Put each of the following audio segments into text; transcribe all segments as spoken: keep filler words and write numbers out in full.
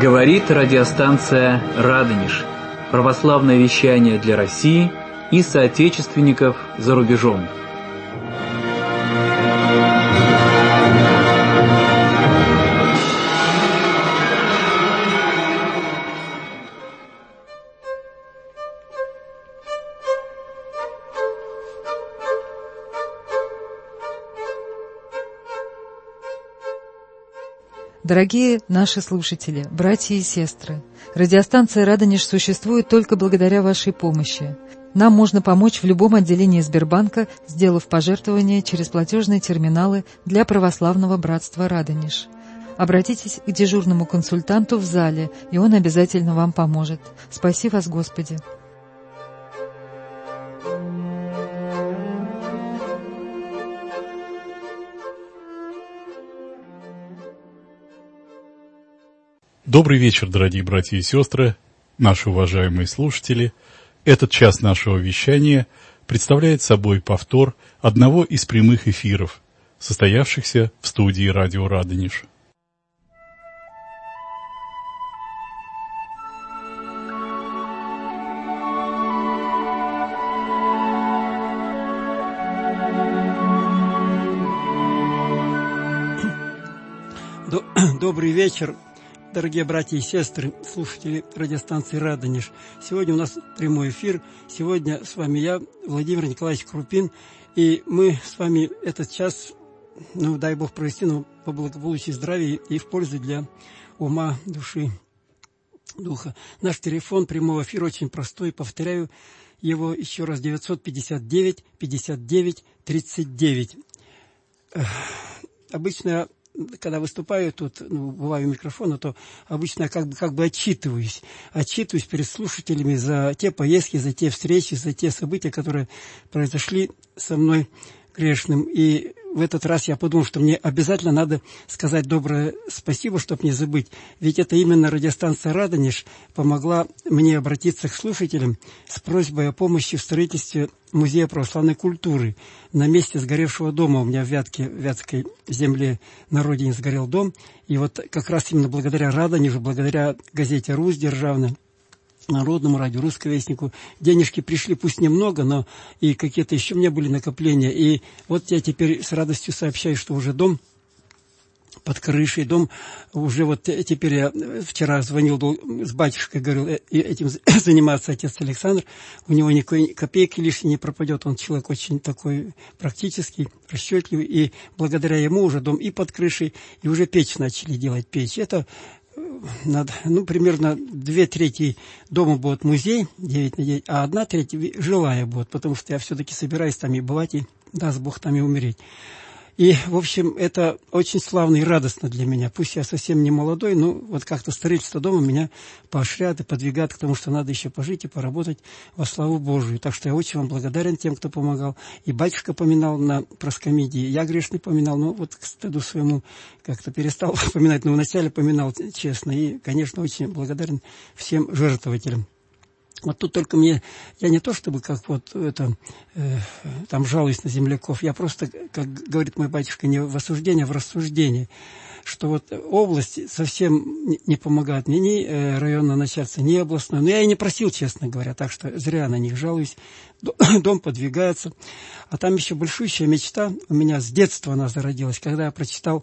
Говорит радиостанция «Радонеж». Православное вещание для России и соотечественников за рубежом. Дорогие наши слушатели, братья и сестры, радиостанция «Радонеж» существует только благодаря вашей помощи. Нам можно помочь в любом отделении Сбербанка, сделав пожертвование через платежные терминалы для православного братства «Радонеж». Обратитесь к дежурному консультанту в зале, и он обязательно вам поможет. Спаси вас, Господи! Добрый вечер, дорогие братья и сестры, наши уважаемые слушатели. Этот час нашего вещания представляет собой повтор одного из прямых эфиров, состоявшихся в студии радио «Радонеж». Добрый вечер, дорогие братья и сестры, слушатели радиостанции «Радонеж». Сегодня у нас прямой эфир. Сегодня с вами я, Владимир Николаевич Крупин. И мы с вами этот час, ну, дай Бог провести, но по благополучию здравия и в пользу для ума, души, духа. Наш телефон прямого эфира очень простой. Повторяю его еще раз: девятьсот пятьдесят девять пятьдесят девять тридцать девять. Обычно, когда выступаю тут, ну, бываю у микрофона, то обычно я как бы, как бы отчитываюсь. Отчитываюсь перед слушателями за те поездки, за те встречи, за те события, которые произошли со мной грешным. И в этот раз я подумал, что мне обязательно надо сказать доброе спасибо, чтобы не забыть. Ведь это именно радиостанция «Радонеж» помогла мне обратиться к слушателям с просьбой о помощи в строительстве Музея православной культуры. На месте сгоревшего дома у меня в Вятке, в Вятской земле на родине сгорел дом. И вот как раз именно благодаря «Радонежу», благодаря газете «Русь» державной, Народному радио, Русскому вестнику, денежки пришли, пусть немного, но и какие-то еще у меня были накопления. И вот я теперь с радостью сообщаю, что уже дом под крышей, дом уже вот теперь я вчера звонил с батюшкой, говорил, этим занимается отец Александр, у него никакой копейки лишней не пропадет, он человек очень такой практический, расчетливый, и благодаря ему уже дом и под крышей, и уже печь начали делать, печь. Это надо, ну, примерно две трети дома будет музей, девять на девять, а одна треть жилая будет, потому что я все-таки собираюсь там и бывать, и даст Бог там и умереть. И, в общем, это очень славно и радостно для меня. Пусть я совсем не молодой, но вот как-то строительство дома меня поощряет и подвигает к тому, что надо еще пожить и поработать во славу Божию. Так что я очень вам благодарен тем, кто помогал. И батюшка поминал на проскомидии, я грешный поминал, но вот к стыду своему как-то перестал поминать, но вначале поминал честно. И, конечно, очень благодарен всем жертвователям. Вот тут только мне, я не то чтобы как вот это, э, там жалуюсь на земляков, я просто, как говорит мой батюшка, не в осуждении, а в рассуждении, что вот область совсем не, не помогает мне, ни э, районное начальство, ни областное, но я и не просил, честно говоря, так что зря на них жалуюсь, дом подвигается, а там еще большущая мечта у меня с детства она зародилась, когда я прочитал,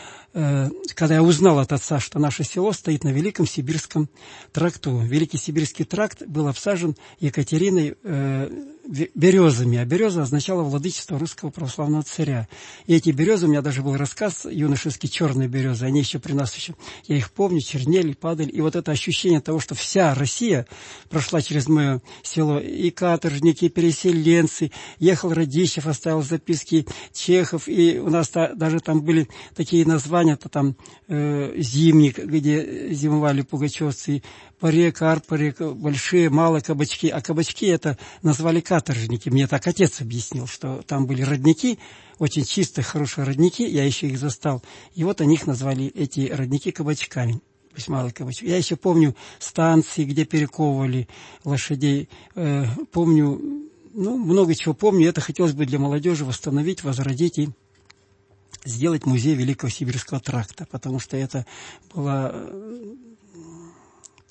когда я узнал от отца, что наше село стоит на Великом Сибирском тракту. Великий Сибирский тракт был обсажен Екатериной э, березами, а береза означала владычество русского православного царя. И эти березы, у меня даже был рассказ юношеский «Черные березы», они еще при нас еще, я их помню, чернели, падали. И вот это ощущение того, что вся Россия прошла через мое село, и каторжники, и переселенцы, ехал Радищев, оставил записки, Чехов, и у нас та, даже там были такие названия, это там э, зимник, где зимовали пугачевцы, парек, арпарек, большие, малые кабачки. А кабачки это назвали каторжники. Мне так отец объяснил, что там были родники, очень чистые, хорошие родники, я еще их застал. И вот они их назвали, эти родники, кабачками. Пусть малые кабачки. Я еще помню станции, где перековывали лошадей. Э, помню, ну, много чего помню. Это хотелось бы для молодежи восстановить, возродить и сделать музей Великого Сибирского тракта, потому что это была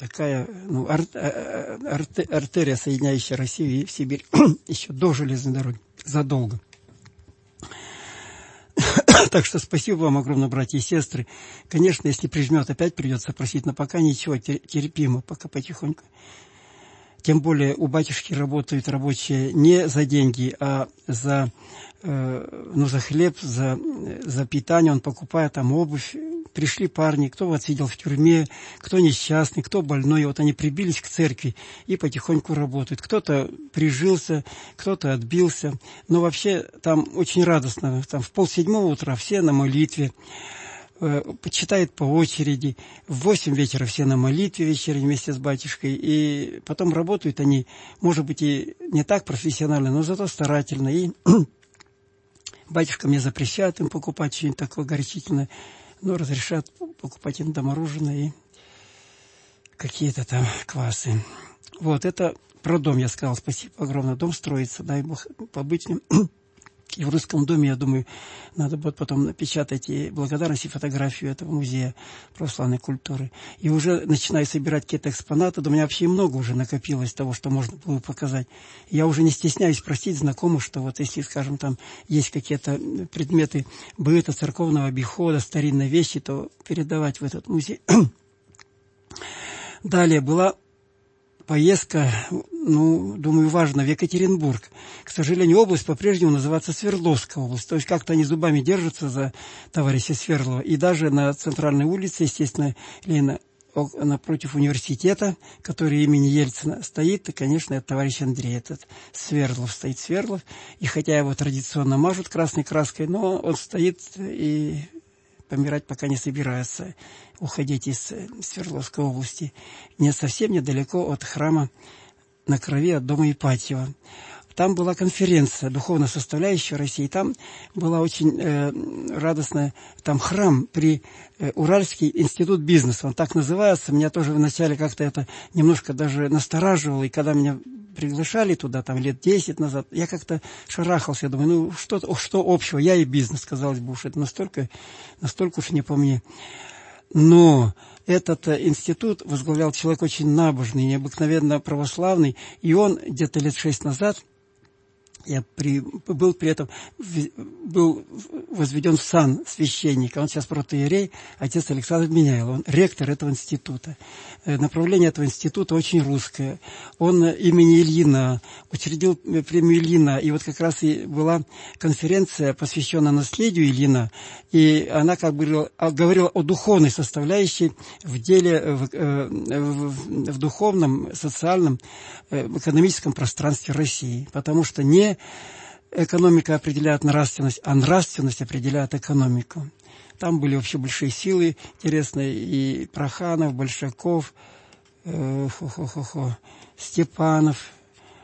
такая ну, ар, ар, артерия, соединяющая Россию и Сибирь еще до железной дороги, задолго. Так что спасибо вам огромное, братья и сестры. Конечно, если прижмет, опять придется просить, но пока ничего, терпимо, пока потихоньку. Тем более у батюшки работают рабочие не за деньги, а за, э, ну, за хлеб, за, за питание. Он покупает там обувь. Пришли парни, кто вот сидел в тюрьме, кто несчастный, кто больной. И вот они прибились к церкви и потихоньку работают. Кто-то прижился, кто-то отбился. Но вообще там очень радостно. Там в полседьмого утра все на молитве. Почитает по очереди, в восемь вечера все на молитве вечерней вместе с батюшкой, и потом работают они, может быть, и не так профессионально, но зато старательно, и батюшка мне запрещает им покупать что-нибудь такое горячительное, но разрешат покупать иногда мороженое и какие-то там квасы. Вот, это про дом я сказал, спасибо огромное, дом строится, дай Бог побыть в нем. И в Русском доме, я думаю, надо будет потом напечатать и благодарность, и фотографию этого музея православной культуры. И уже начинаю собирать какие-то экспонаты. Да у меня вообще много уже накопилось того, что можно было показать. Я уже не стесняюсь просить знакомых, что вот если, скажем, там есть какие-то предметы быта, церковного обихода, старинные вещи, то передавать в этот музей. Далее была поездка, ну, думаю, важно, в Екатеринбург. К сожалению, область по-прежнему называется Свердловская область. То есть как-то они зубами держатся за товарища Свердлова. И даже на центральной улице, естественно, Ленина, напротив университета, который имени Ельцина стоит, и, конечно, это товарищ Андрей, этот Свердлов, стоит Свердлов. И хотя его традиционно мажут красной краской, но он стоит и помирать пока не собирается, уходить из Свердловской области. Не совсем недалеко от храма на Крови, от дома Ипатьева. Там была конференция «Духовная составляющая России». Там была очень э, радостная, там храм при э, Уральский институт бизнеса. Он так называется. Меня тоже вначале как-то это немножко даже настораживало. И когда меня приглашали туда, там лет десять назад, я как-то шарахался. Я думаю, ну что, что общего? Я и бизнес, казалось бы, уж это настолько, настолько уж не по мне. Но этот институт возглавлял человек очень набожный, необыкновенно православный. И он где-то лет шесть назад... Я при, был при этом, был возведен в сан священника. Он сейчас протоиерей, отец Александр Меняйло. Он ректор этого института. Направление этого института очень русское. Он имени Ильина, учредил премию Ильина. И вот как раз и была конференция, посвященная наследию Ильина. И она как бы говорила о духовной составляющей в деле, в, в, в духовном, социальном, в экономическом пространстве России. Потому что не экономика определяет нравственность, а нравственность определяет экономику. Там были вообще большие силы интересные, и Проханов, Большаков, э, хо -хо -хо -хо, Степанов,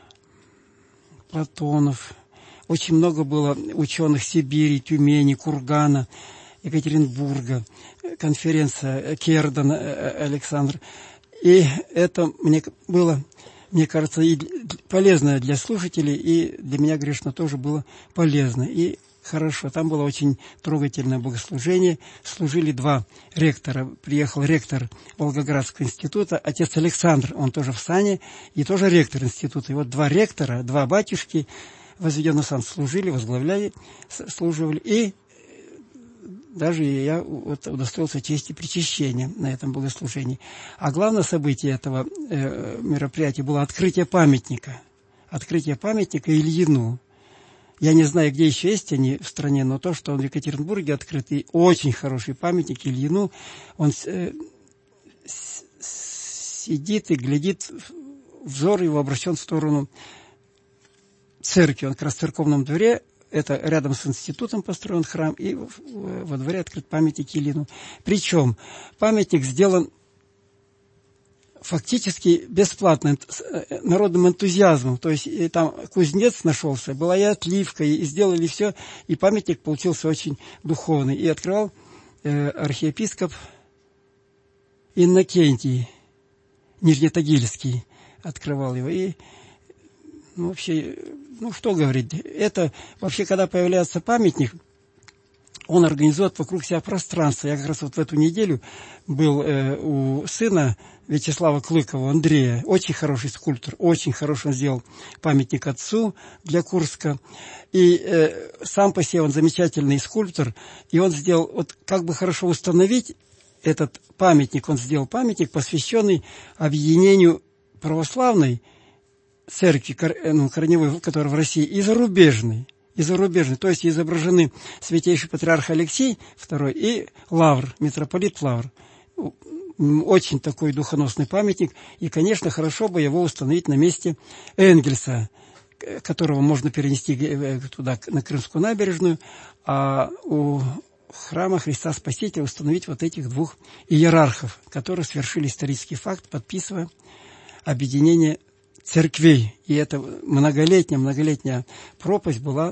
Платонов. Очень много было ученых Сибири, Тюмени, Кургана, Екатеринбурга, конференция Керден Александр. И это мне было... Мне кажется, и полезно для слушателей, и для меня, грешно, тоже было полезно. И хорошо, там было очень трогательное богослужение. Служили два ректора. Приехал ректор Волгоградского института, отец Александр, он тоже в сане, и тоже ректор института. И вот два ректора, два батюшки, возведенный сан, служили, возглавляли, служивали. И даже я вот удостоился чести причащения на этом богослужении. А главное событие этого э, мероприятия было открытие памятника. Открытие памятника Ильину. Я не знаю, где еще есть они в стране, но то, что он в Екатеринбурге открыт, и очень хороший памятник Ильину, он э, сидит и глядит, взор его обращен в сторону церкви. Он как раз в церковном дворе. Это рядом с институтом построен храм, и во дворе открыт памятник Ильину. Причем памятник сделан фактически бесплатно, с народным энтузиазмом. То есть и там кузнец нашелся, была и отливка, и сделали все, и памятник получился очень духовный. И открывал э, архиепископ Иннокентий Нижнетагильский, открывал его. И ну, вообще... Ну, что говорить, это вообще, когда появляется памятник, он организует вокруг себя пространство. Я как раз вот в эту неделю был э, у сына Вячеслава Клыкова, Андрея, очень хороший скульптор, очень хороший, он сделал памятник отцу для Курска. И э, сам по себе он замечательный скульптор, и он сделал, вот как бы хорошо установить этот памятник, он сделал памятник, посвященный объединению православной церкви, ну, корневой, которая в России, и зарубежной. И зарубежной, то есть изображены святейший патриарх Алексей второй и Лавр, митрополит Лавр. Очень такой духоносный памятник, и, конечно, хорошо бы его установить на месте Энгельса, которого можно перенести туда, на Крымскую набережную, а у храма Христа Спасителя установить вот этих двух иерархов, которые совершили исторический факт, подписывая объединение церквей. И эта многолетняя, многолетняя пропасть была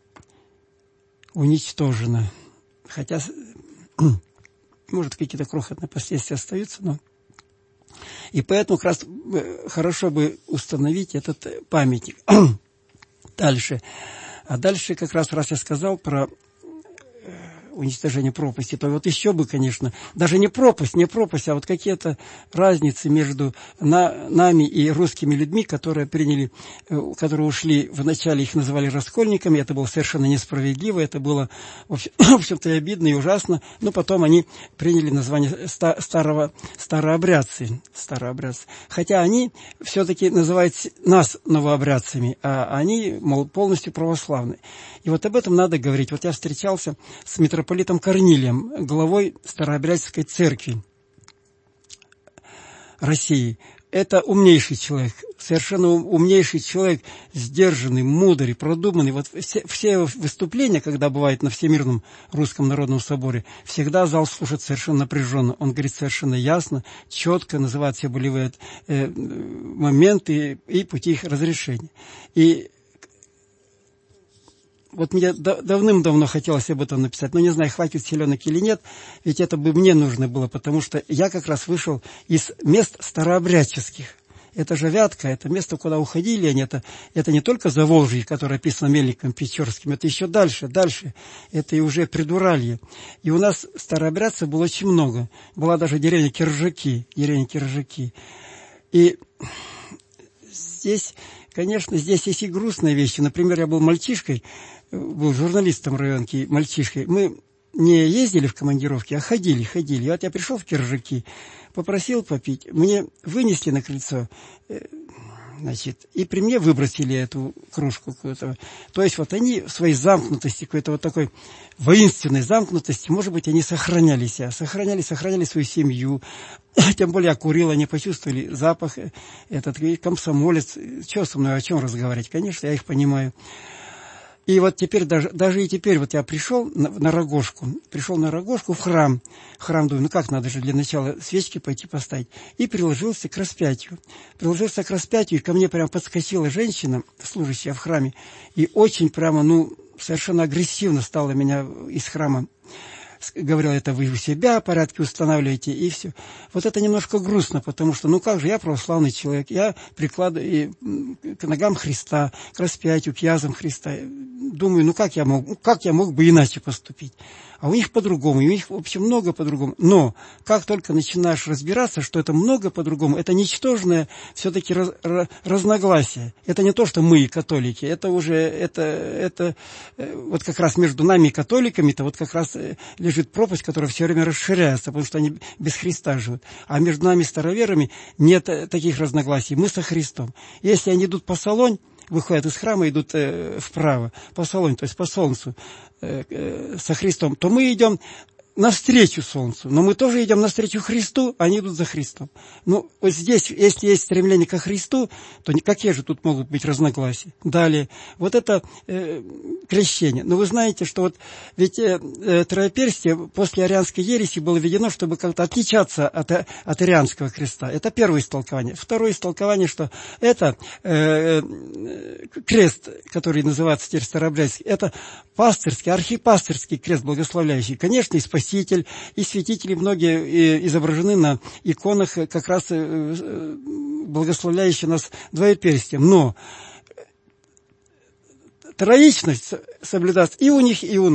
уничтожена. Хотя, может, какие-то крохотные последствия остаются, но... И поэтому как раз хорошо бы установить этот памятник. Дальше. А дальше как раз, раз я сказал про уничтожение пропасти, то вот еще бы, конечно, даже не пропасть, не пропасть, а вот какие-то разницы между на, нами и русскими людьми, которые приняли, которые ушли, вначале их называли раскольниками, это было совершенно несправедливо, это было, в общем-то, и обидно, и ужасно, но потом они приняли название старого, старообрядцы, старообрядцы. Хотя они все-таки называют нас новообрядцами, а они, мол, полностью православные. И вот об этом надо говорить. Вот я встречался с митрополитом Корнилием, главой Старообрядческой церкви России. Это умнейший человек, совершенно умнейший человек, сдержанный, мудрый, продуманный. Вот все, все его выступления, когда бывает на Всемирном Русском Народном Соборе, всегда зал слушает совершенно напряженно. Он говорит совершенно ясно, четко, называет все болевые э, моменты и пути их разрешения. И вот мне давным-давно хотелось об этом написать, но не знаю, хватит селенок или нет, ведь это бы мне нужно было, потому что я как раз вышел из мест старообрядческих. Это же Вятка, это место, куда уходили они, это, это не только Заволжье, которое описано Мельником Печорским, это еще дальше, дальше, это и уже Придуралье. И у нас старообрядцев было очень много, была даже деревня Киржаки, деревня Киржаки. И здесь, конечно, здесь есть и грустные вещи. Например, я был мальчишкой, был журналистом районки, мальчишкой. Мы не ездили в командировки, а ходили, ходили. И вот я пришел в Киржаки, попросил попить. Мне вынесли на крыльцо, значит, и при мне выбросили эту кружку какую-то. То есть вот они в своей замкнутости, какой-то вот такой воинственной замкнутости, может быть, они сохраняли себя, сохраняли, сохраняли свою семью. Тем более я курил, они почувствовали запах, этот комсомолец. Что со мной, о чем разговаривать? Конечно, я их понимаю. И вот теперь, даже, даже и теперь, вот я пришел на, на Рогожку, пришел на Рогожку в храм, храм, думаю, ну как, надо же для начала свечки пойти поставить, и приложился к распятию. Приложился к распятию, и ко мне прям подскочила женщина, служащая в храме, и очень прямо, ну, совершенно агрессивно стала меня из храма. Говорила, это вы у себя порядки устанавливаете, и все. Вот это немножко грустно, потому что, ну как же, я православный человек, я прикладываю к ногам Христа, к распятию, к язвам Христа. Думаю, ну как я мог, как я мог бы иначе поступить? А у них по-другому, и у них, в общем, много по-другому. Но как только начинаешь разбираться, что это много по-другому, это ничтожное все-таки раз, раз, разногласие. Это не то, что мы католики, это уже, это, это вот как раз между нами и католиками-то вот как раз лежит пропасть, которая все время расширяется, потому что они без Христа живут. А между нами староверами нет таких разногласий. Мы со Христом. Если они идут по Солонь, выходят из храма, идут э, вправо, по Солонь, то есть по солнцу, э, э, со Христом, то мы идем навстречу солнцу, но мы тоже идем навстречу Христу, а они идут за Христом. Ну, вот здесь, если есть стремление ко Христу, то какие же тут могут быть разногласия? Далее, вот это э, крещение. Но вы знаете, что вот ведь э, э, троеперстие после арианской ереси было введено, чтобы как-то отличаться от, от арианского креста. Это первое истолкование. Второе истолкование, что это э, э, крест, который называется теперь старообрядческий, это пастырский, архипастырский крест благословляющий. Конечно, и спаситель, и святители многие изображены на иконах, как раз благословляющие нас двоеперстием. Но троичность соблюдается и у них, и у нас.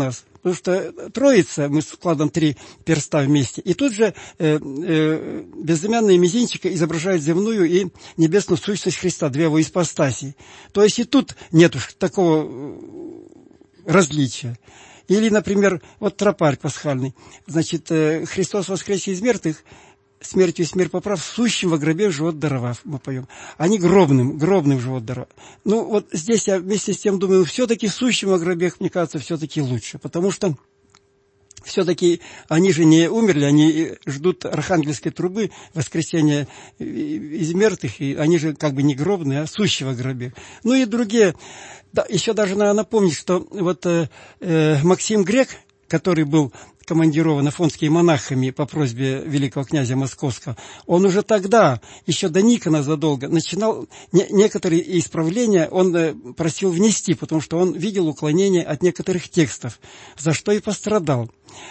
Потому что Троица, мы складываем три перста вместе, и тут же э, э, безымянные мизинчика изображают земную и небесную сущность Христа, две его ипостаси. То есть и тут нет уж такого различия. Или, например, вот тропарь пасхальный. Значит, э, Христос воскресе из мертвых, смертью смерть поправ, сущим во гробе живот даровав, мы поем. Они гробным, гробным живот даровав. Ну, вот здесь я вместе с тем думаю, все-таки сущим во гробе, мне кажется, все-таки лучше, потому что все-таки они же не умерли, они ждут архангельской трубы, воскресения из мертвых, и они же как бы не гробные, а сущие во гробе. Ну и другие, да, еще даже надо напомнить, что вот э, э, Максим Грек, который был командирован афонскими монахами по просьбе великого князя Московского, он уже тогда, еще до Никона задолго, начинал не, некоторые исправления, он э, просил внести, потому что он видел уклонение от некоторых текстов, за что и пострадал.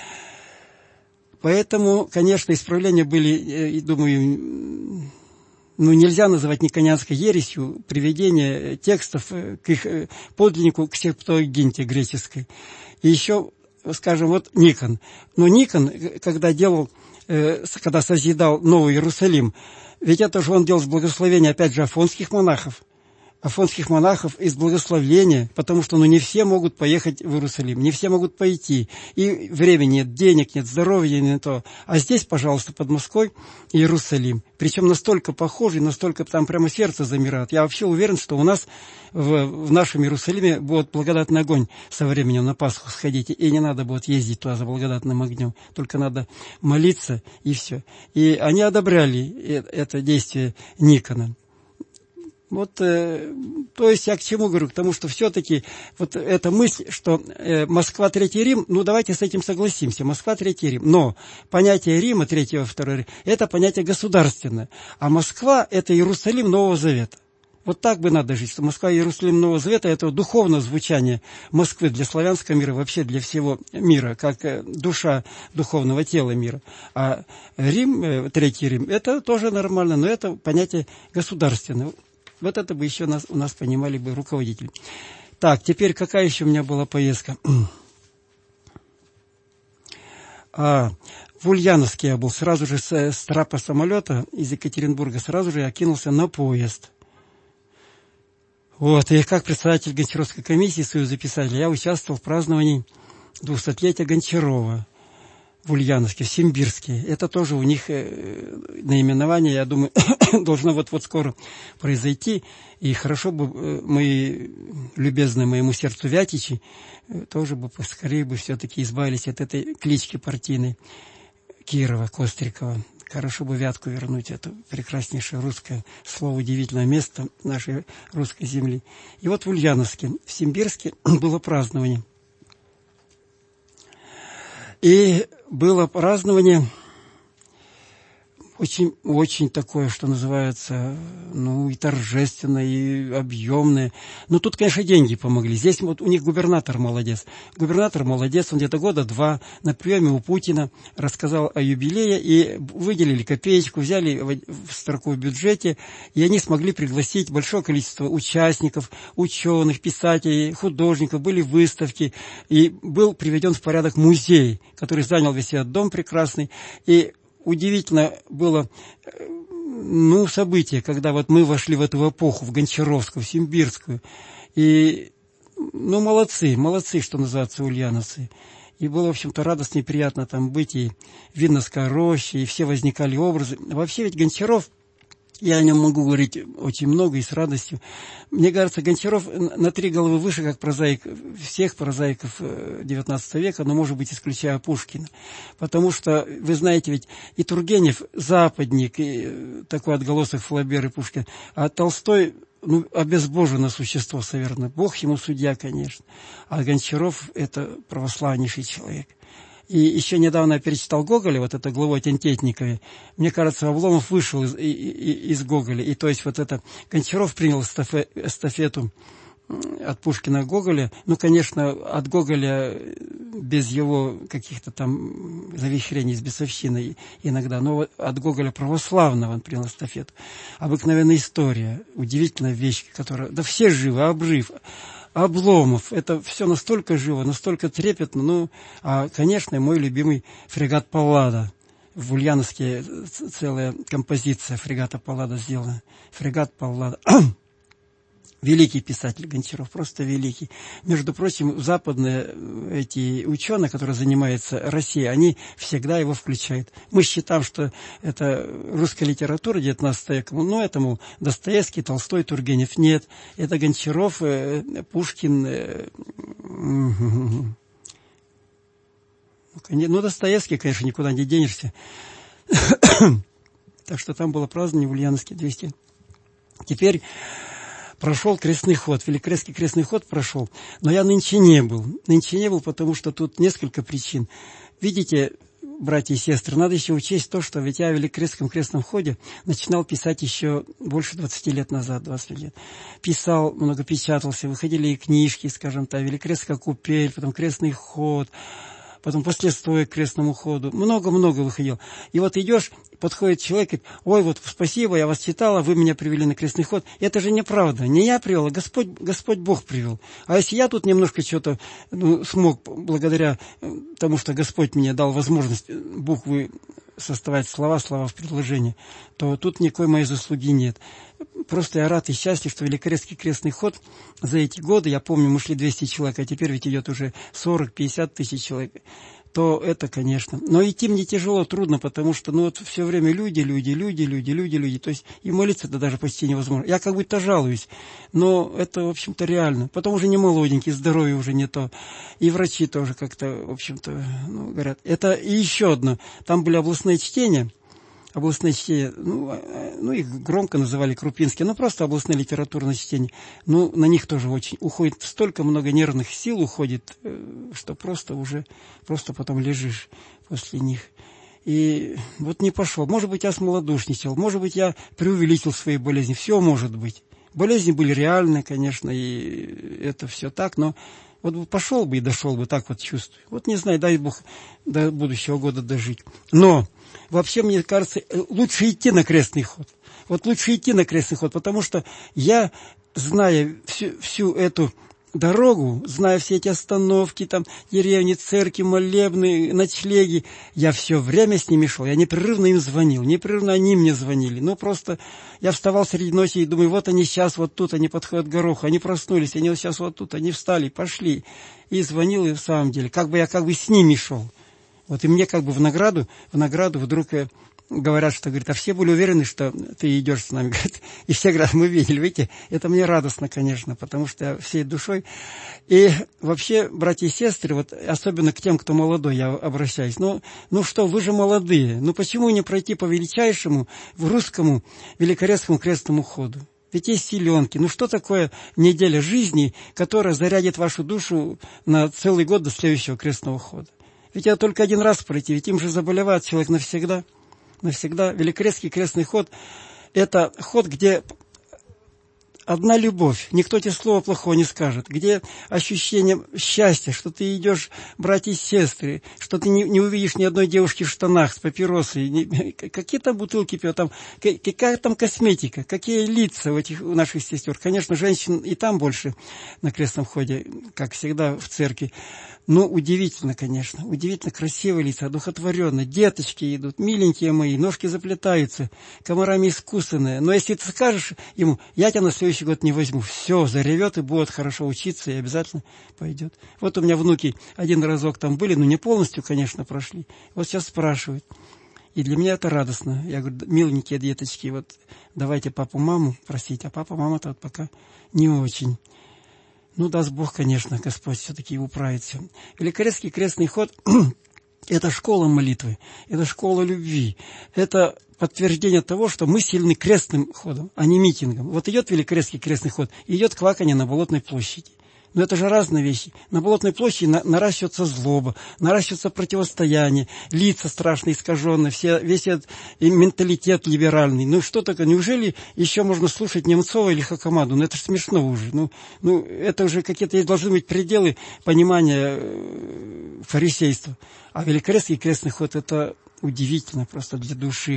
Поэтому, конечно, исправления были, э, думаю, ну, нельзя называть никонианской ересью приведение текстов к их подлиннику, к Септуагинте греческой. И еще, скажем, вот Никон. Но Никон, когда делал, э, когда созидал Новый Иерусалим, ведь это же он делал с благословения, опять же, афонских монахов. Афонских монахов из благословения, потому что ну, не все могут поехать в Иерусалим, не все могут пойти. И времени нет, денег нет, здоровья нет. То. А здесь, пожалуйста, под Москвой Иерусалим. Причем настолько похожий, настолько там прямо сердце замирает. Я вообще уверен, что у нас в, в нашем Иерусалиме будет благодатный огонь со временем на Пасху сходить. И не надо будет ездить туда за благодатным огнем. Только надо молиться и все. И они одобряли это действие Никона. Вот, э, то есть я к чему говорю? К тому, что все-таки вот эта мысль, что э, Москва, Третий Рим, ну давайте с этим согласимся, Москва, Третий Рим. Но понятие Рима, Третьего, Второго Рима, это понятие государственное. А Москва – это Иерусалим Нового Завета. Вот так бы надо жить, что Москва и Иерусалим Нового Завета – это духовное звучание Москвы для славянского мира, вообще для всего мира, как душа духовного тела мира. А Рим, Третий Рим – это тоже нормально, но это понятие государственное. Вот это бы еще нас, у нас понимали бы руководители. Так, теперь какая еще у меня была поездка? А, в Ульяновске я был. Сразу же с, с трапа самолета из Екатеринбурга сразу же я кинулся на поезд. Вот, и как председатель Гончаровской комиссии Союза писателей я участвовал в праздновании двухсотлетия Гончарова в Ульяновске, в Симбирске. Это тоже у них э, наименование, я думаю, должно вот-вот скоро произойти. И хорошо бы э, мои любезные моему сердцу Вятичи э, тоже бы поскорее бы все-таки избавились от этой клички партийной Кирова, Кострикова. Хорошо бы Вятку вернуть, это прекраснейшее русское слово, удивительное место нашей русской земли. И вот в Ульяновске, в Симбирске было празднование. И было празднование очень, очень такое, что называется, ну, и торжественное, и объемное. Но тут, конечно, деньги помогли. Здесь вот у них губернатор молодец. Губернатор молодец, он где-то года два на приеме у Путина рассказал о юбилее, и выделили копеечку, взяли в строку в бюджете, и они смогли пригласить большое количество участников, ученых, писателей, художников, были выставки, и был приведен в порядок музей, который занял весь этот дом прекрасный, и удивительно было, ну, событие, когда вот мы вошли в эту эпоху, в Гончаровскую, в Симбирскую. И, ну, молодцы, молодцы, что называется, ульяновцы. И было, в общем-то, радостно и приятно там быть, и Винновская роща, и все возникали образы. Вообще ведь Гончаров, я о нем могу говорить очень много и с радостью. Мне кажется, Гончаров на три головы выше, как прозаик всех прозаиков девятнадцатого века, но, может быть, исключая Пушкина. Потому что, вы знаете, ведь и Тургенев западник, и такой отголосок Флабера и Пушкина, а Толстой, ну, обезбоженное существо совершенно. Бог ему судья, конечно. А Гончаров – это православнейший человек. И еще недавно я перечитал Гоголя, вот это главу о Тентетникове. Мне кажется, Обломов вышел из, из, из Гоголя. И то есть вот это Гончаров принял эстафе, эстафету от Пушкина к Гоголя. Ну, конечно, от Гоголя без его каких-то там завихрений с бесовщиной иногда. Но от Гоголя православного он принял эстафету. Обыкновенная история, удивительная вещь, которая... Да все живы, обжив. Обломов. Это все настолько живо, настолько трепетно. Ну, а, конечно, мой любимый фрегат Паллада. В Ульяновске целая композиция фрегата Паллада сделана. Фрегат Паллада. Великий писатель Гончаров, просто великий. Между прочим, западные эти ученые, которые занимаются Россией, они всегда его включают. Мы считаем, что это русская литература девятнадцатого века, но этому Достоевский, Толстой, Тургенев. Нет, это Гончаров, Пушкин. Ну, Достоевский, конечно, никуда не денешься. Так что там было празднование в Ульяновске двести. Теперь прошел крестный ход, Великорецкий крестный ход прошел, но я нынче не был. Нынче не был, потому что тут несколько причин. Видите, братья и сестры, надо еще учесть то, что ведь я в Великорецком крестном ходе начинал писать еще больше двадцати лет назад, двадцать лет. Писал, много печатался, выходили и книжки, скажем так, Великорецкая купель, потом крестный ход, потом последствия к крестному ходу. Много-много выходил. И вот идешь, подходит человек и говорит: ой, вот спасибо, я вас читала, вы меня привели на крестный ход. Это же неправда. Не я привел, а Господь, Господь Бог привел. А если я тут немножко что-то ну, смог, благодаря тому, что Господь мне дал возможность буквы составать слова, слова в предложении, то тут никакой моей заслуги нет. Просто я рад и счастлив, что Великорецкий крестный ход за эти годы, я помню, мы шли двести человек, а теперь ведь идет уже сорок-пятьдесят тысяч человек, то это, конечно. Но идти мне тяжело, трудно, потому что, ну, вот все время люди, люди, люди, люди, люди, люди. То есть и молиться-то даже почти невозможно. Я как будто жалуюсь, но это, в общем-то, реально. Потом уже не молоденький, здоровье уже не то. И врачи тоже как-то, в общем-то, ну, говорят. Это и еще одно. Там были областные чтения. Областные чтения, ну, ну, их громко называли крупинские, но просто областные литературные чтения. Ну, на них тоже очень уходит, столько много нервных сил уходит, что просто уже, просто потом лежишь после них. И вот не пошел. Может быть, я смолодушничал, может быть, я преувеличил свои болезни. Все может быть. Болезни были реальны, конечно, и это все так, но вот пошел бы и дошел бы, так вот чувствую. Вот не знаю, дай Бог до будущего года дожить. Но вообще, мне кажется, лучше идти на крестный ход. Вот лучше идти на крестный ход, потому что я, зная всю, всю эту дорогу, зная все эти остановки, там, деревни, церкви, молебны, ночлеги, я все время с ними шел, я непрерывно им звонил, непрерывно они мне звонили. Ну, просто я вставал среди ночи и думаю, вот они сейчас, вот тут, они подходят к гороху, они проснулись, они вот сейчас вот тут, они встали, пошли. И звонил, и в самом деле, как бы я как бы с ними шел. Вот и мне как бы в награду, в награду вдруг говорят, что, говорит, а все были уверены, что ты идешь с нами, говорит, и все говорят, мы видели, видите, это мне радостно, конечно, потому что я всей душой. И вообще, братья и сестры, вот особенно к тем, кто молодой, я обращаюсь, ну, ну что, вы же молодые, ну почему не пройти по величайшему, в русскому Великорецкому крестному ходу? Ведь есть силенки. Ну что такое неделя жизни, которая зарядит вашу душу на целый год до следующего крестного хода? Ведь это только один раз пройти, ведь им же заболевает человек навсегда. Навсегда. Великорецкий крестный ход – это ход, где одна любовь, никто тебе слова плохого не скажет, где ощущение счастья, что ты идешь, братья и сестры, что ты не, не увидишь ни одной девушки в штанах с папиросой, не, какие там бутылки пьют, там, какая там косметика, какие лица у этих у наших сестер. Конечно, женщин и там больше на крестном ходе, как всегда в церкви. Ну, удивительно, конечно, удивительно красивые лица, одухотворенные, деточки идут, миленькие мои, ножки заплетаются, комарами искусанные. Но если ты скажешь ему, я тебя на следующий год не возьму, все, заревет и будет хорошо учиться, и обязательно пойдет. Вот у меня внуки один разок там были, но не полностью, конечно, прошли. Вот сейчас спрашивают. И для меня это радостно. Я говорю, миленькие деточки, вот давайте папу, маму просить, а папа, мама-то вот пока не очень. Ну, даст Бог, конечно, Господь все-таки управит все. Великорецкий крестный ход – это школа молитвы, это школа любви, это подтверждение того, что мы сильны крестным ходом, а не митингом. Вот идет Великорецкий крестный ход, идет кваканье на Болотной площади. Но это же разные вещи. На Болотной площади на, наращивается злоба, наращивается противостояние, лица страшно искаженные, все, весь этот менталитет либеральный. Ну что такое, неужели еще можно слушать Немцова или Хакамаду? Ну это же смешно уже. Ну, ну это уже какие-то должны быть пределы понимания э, фарисейства. А Великорецкий крестный ход – это удивительно просто для души.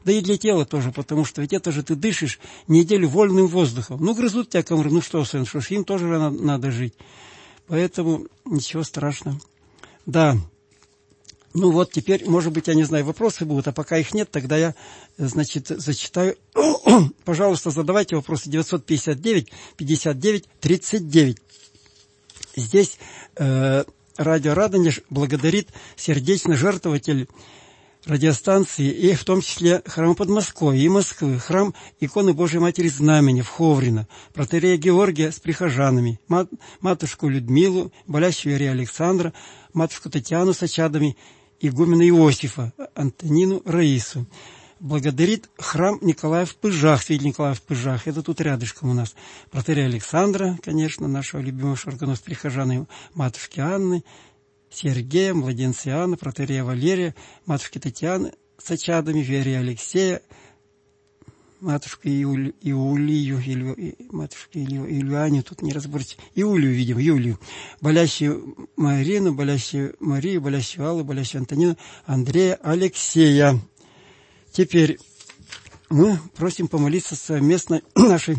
Да и для тела тоже, потому что ведь это же ты дышишь неделю вольным воздухом. Ну, грызут тебя комары, ну что, сын, что ж, им тоже надо, надо жить. Поэтому ничего страшного. Да. Ну вот теперь, может быть, я не знаю, вопросы будут, а пока их нет, тогда я, значит, зачитаю. Пожалуйста, задавайте вопросы. девятьсот пятьдесят девять пятьдесят девять тридцать девять. Здесь э, радио Радонеж благодарит сердечно жертвователь радиостанции, и в том числе храм Подмосковья и Москвы, храм иконы Божией Матери Знамени в Ховрино, протоиерея Георгия с прихожанами, мат, матушку Людмилу, болящую Ирию Александра, матушку Татьяну с очадами, игумена Иосифа, Антонину Раису. Благодарит храм Николая в Пыжах, святитель Николая в Пыжах, это тут рядышком у нас. Протоиерея Александра, конечно, нашего любимого шаргана с прихожанами, матушки Анны, Сергея, младенца Иоанна, протоиерея Валерия, матушки Татьяны с очадами, Верия Алексея, матушку Иулию, Иулию, Илью, матушку Илью, Ильяню, тут не разборчиво, Иулию видим, Юлию, болящую Марину, болящую Марию, болящую Аллу, болящую Антонину, Андрея, Алексея. Теперь мы просим помолиться совместно нашей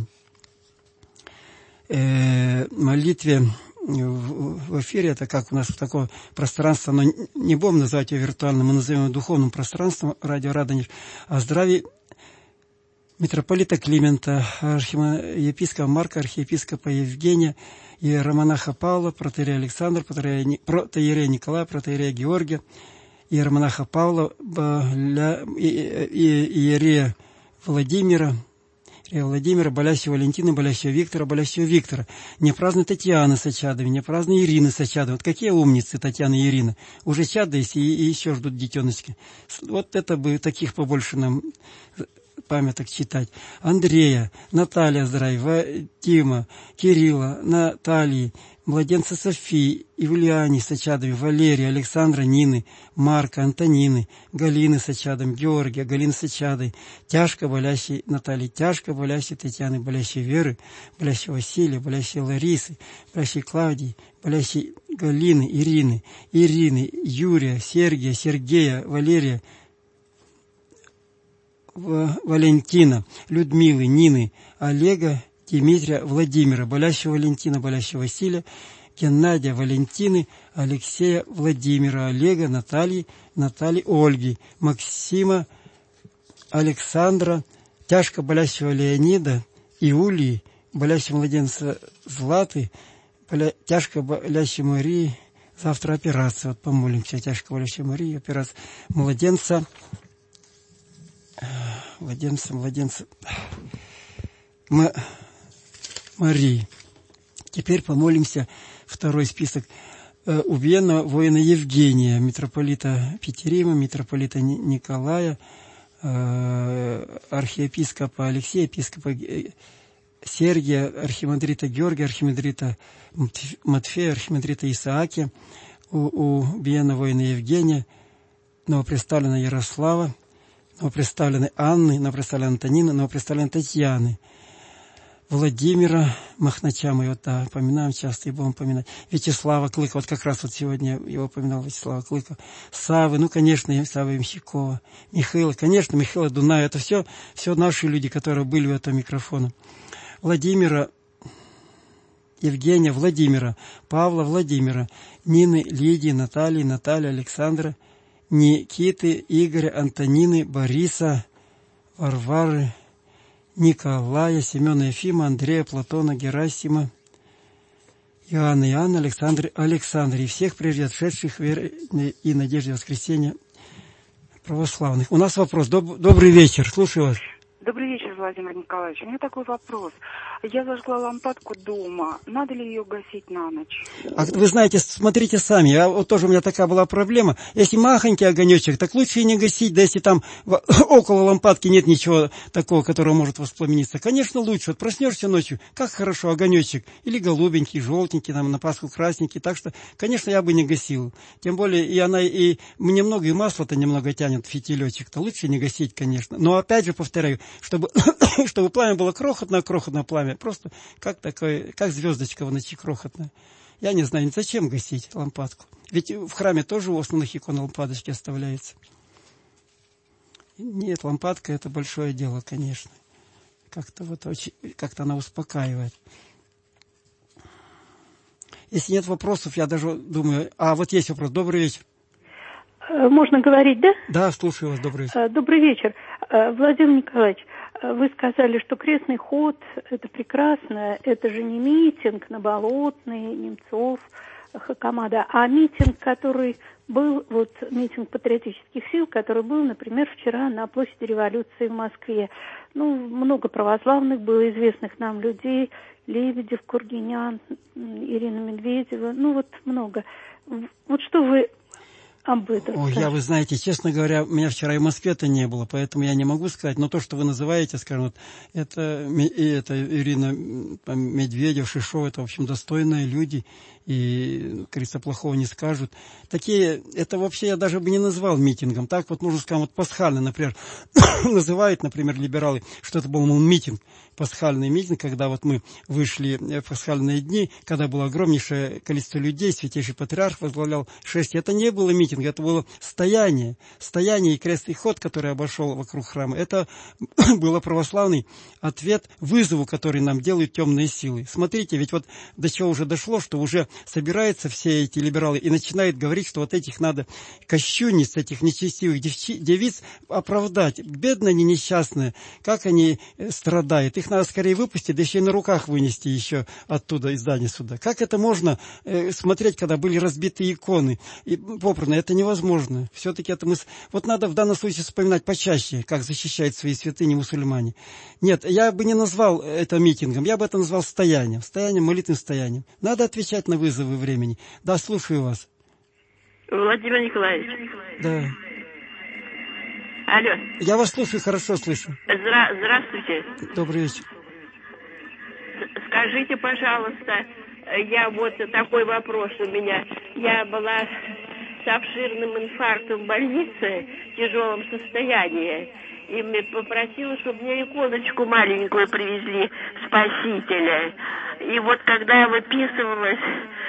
э, молитве в эфире. Это как у нас такое пространство, но не будем называть его виртуальным, мы назовем его духовным пространством радио Радонеж, о здравии митрополита Климента, архиепископа Марка, архиепископа Евгения, иеромонаха Павла, протоиерея Александра, протоиерея Николая, протоиерея Георгия, иеромонаха Павла, иерея Владимира, Владимира, болящего Валентина, болящего Виктора, болящего Виктора. Не праздной Татьяны с очадами, не праздной Ирины с очадами. Вот какие умницы Татьяна и Ирина. Уже чада есть и, и еще ждут детеночки. Вот это бы таких побольше нам памяток читать. Андрея, Наталья Здраева, Тима, Кирилла, Натальи, младенца Софии, Ивлиани с очадами, Валерия, Александра, Нины, Марка, Антонины, Галины с очадами, Георгия, Галины с очадой, тяжко болящей Натальи, тяжко болящей Татьяны, болящей Веры, болящей Василия, болящей Ларисы, болящей Клавдии, болящей Галины, Ирины, Ирины, Юрия, Сергия, Сергея, Валерия, Валентина, Людмилы, Нины, Олега, Дмитрия, Владимира, болящего Валентина, болящего Василия, Геннадия, Валентины, Алексея, Владимира, Олега, Натальи, Натальи, Ольги, Максима, Александра, тяжко болящего Леонида, Иулии, болящего младенца Златы, боля... тяжко болящей Марии, завтра операция, вот помолимся, тяжко болящей Марии, операция младенца, младенца, младенца, М... Марии. Теперь помолимся второй список. Убиенного воина Евгения, митрополита Петерима, митрополита Николая, архиепископа Алексея, епископа Сергия, архимандрита Георгия, архимандрита Матфея, архимандрита Исааки, убиенного воина Евгения, новопредставленного Ярослава, новопредставленной Анны, новопредставленной Антонины, новопредставленной Татьяны, Владимира Махнача, мы его, да, поминаем часто и будем поминать. Вячеслава Клыка, вот как раз вот сегодня его поминал Вячеслава Клыка. Савы, ну, конечно, Савы Ямщикова. Михаила, конечно, Михаила Дуная. Это все, все наши люди, которые были у этого микрофона. Владимира, Евгения, Владимира, Павла, Владимира, Нины, Лидии, Натальи, Натальи, Александра, Никиты, Игоря, Антонины, Бориса, Варвары, Николая, Семена, Ефима, Андрея, Платона, Герасима, Иоанна, Иоанна, Александра, Александра и всех преждешедших веры и надежде воскресения православных. У нас вопрос. Доб- добрый вечер. Слушаю вас. Добрый вечер, Владимир Николаевич. У меня такой вопрос. Я зажгла лампадку дома. Надо ли ее гасить на ночь? А вы знаете, смотрите сами. А вот тоже у меня такая была проблема. Если махонький огонечек, так лучше и не гасить. Да если там около лампадки нет ничего такого, которого может воспламениться. Конечно, лучше. Вот проснешься ночью, как хорошо, огонечек. Или голубенький, желтенький, там, на Пасху красненький. Так что, конечно, я бы не гасил. Тем более, и она, и немного, и масло-то немного тянет, фитилечек-то. Лучше не гасить, конечно. Но опять же, повторяю, чтобы, чтобы пламя было крохотное-крохотное пламя, просто как такое, как звездочка в ночи крохотная. Я не знаю, зачем гасить лампадку. Ведь в храме тоже у основных икон лампадочки оставляется. Нет, лампадка – это большое дело, конечно. Как-то вот очень, как-то она успокаивает. Если нет вопросов, я даже думаю... А, вот есть вопрос. Добрый вечер. Можно говорить, да? Да, слушаю вас. Добрый вечер. Добрый вечер. Владимир Николаевич, вы сказали, что крестный ход – это прекрасно, это же не митинг на Болотной, Немцов, Хакамада, а митинг, который был, вот митинг патриотических сил, который был, например, вчера на площади Революции в Москве. Ну, много православных было, известных нам людей, Лебедев, Кургинян, Ирина Медведева, ну вот много. Вот что вы об этом Ой, я, вы знаете, честно говоря, меня вчера и в Москве-то не было, поэтому я не могу сказать. Но то, что вы называете, скажем, вот, это, и это Ирина Медведев, Шишова, это, в общем, достойные люди, и, как говорится, плохого не скажут. Такие, это вообще я даже бы не назвал митингом. Так вот, можно сказать, вот пасхальный, например, называют, например, либералы, что это был, мол, митинг, пасхальный митинг, когда вот мы вышли в пасхальные дни, когда было огромнейшее количество людей, святейший патриарх возглавлял шествие. Это не было митинг, это было стояние, стояние и крестный ход, который обошел вокруг храма. Это был православный ответ вызову, который нам делают темные силы. Смотрите, ведь вот до чего уже дошло, что уже собираются все эти либералы и начинают говорить, что вот этих надо кощунниц, этих нечестивых девиц оправдать. Бедные они несчастные, как они страдают. Их надо скорее выпустить, да еще и на руках вынести еще оттуда, из здания суда. Как это можно э, смотреть, когда были разбиты иконы и попраны? Это невозможно. Все-таки это мы... Вот надо в данном случае вспоминать почаще, как защищают свои святыни мусульмане. Нет, я бы не назвал это митингом, я бы это назвал стоянием, стоянием, молитвенным стоянием. Надо отвечать на вызовы времени. Да, слушаю вас. Владимир Николаевич. Да. Алло. Я вас слушаю, хорошо слышу. Здра- здравствуйте. Добрый вечер. Скажите, пожалуйста, я вот такой вопрос у меня. Я была с обширным инфарктом в больнице, в тяжелом состоянии, и мне попросила, чтобы мне иконочку маленькую привезли Спасителя. И вот когда я выписывалась,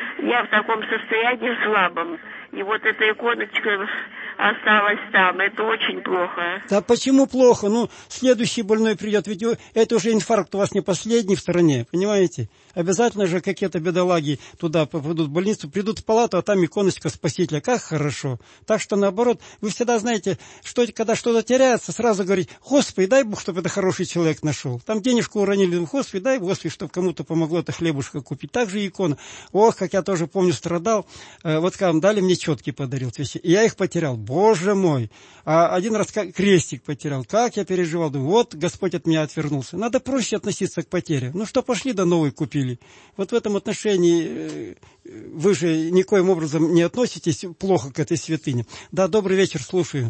я в таком состоянии слабом, и вот эта иконочка осталась там. Это очень плохо. Да почему плохо? Ну, следующий больной придет. Ведь это уже инфаркт у вас не последний в стране, понимаете? Обязательно же какие-то бедолаги туда попадут в больницу, придут в палату, а там иконочка Спасителя. Как хорошо. Так что, наоборот, вы всегда знаете, что когда что-то теряется, сразу говорить: Господи, дай Бог, чтобы это хороший человек нашел. Там денежку уронили, Господи, дай Господи, чтобы кому-то помогло это хлебушка купить. Так же и икона. Ох, как я тоже помню, страдал. Вот скажем, дали мне четки, подарил. И я их потерял. Боже мой! А один раз крестик потерял. Как я переживал. Думаю, вот Господь от меня отвернулся. Надо проще относиться к потере. Ну что, пошли, да новый купили. Вот в этом отношении вы же никоим образом не относитесь плохо к этой святыне. Да, добрый вечер, слушаю.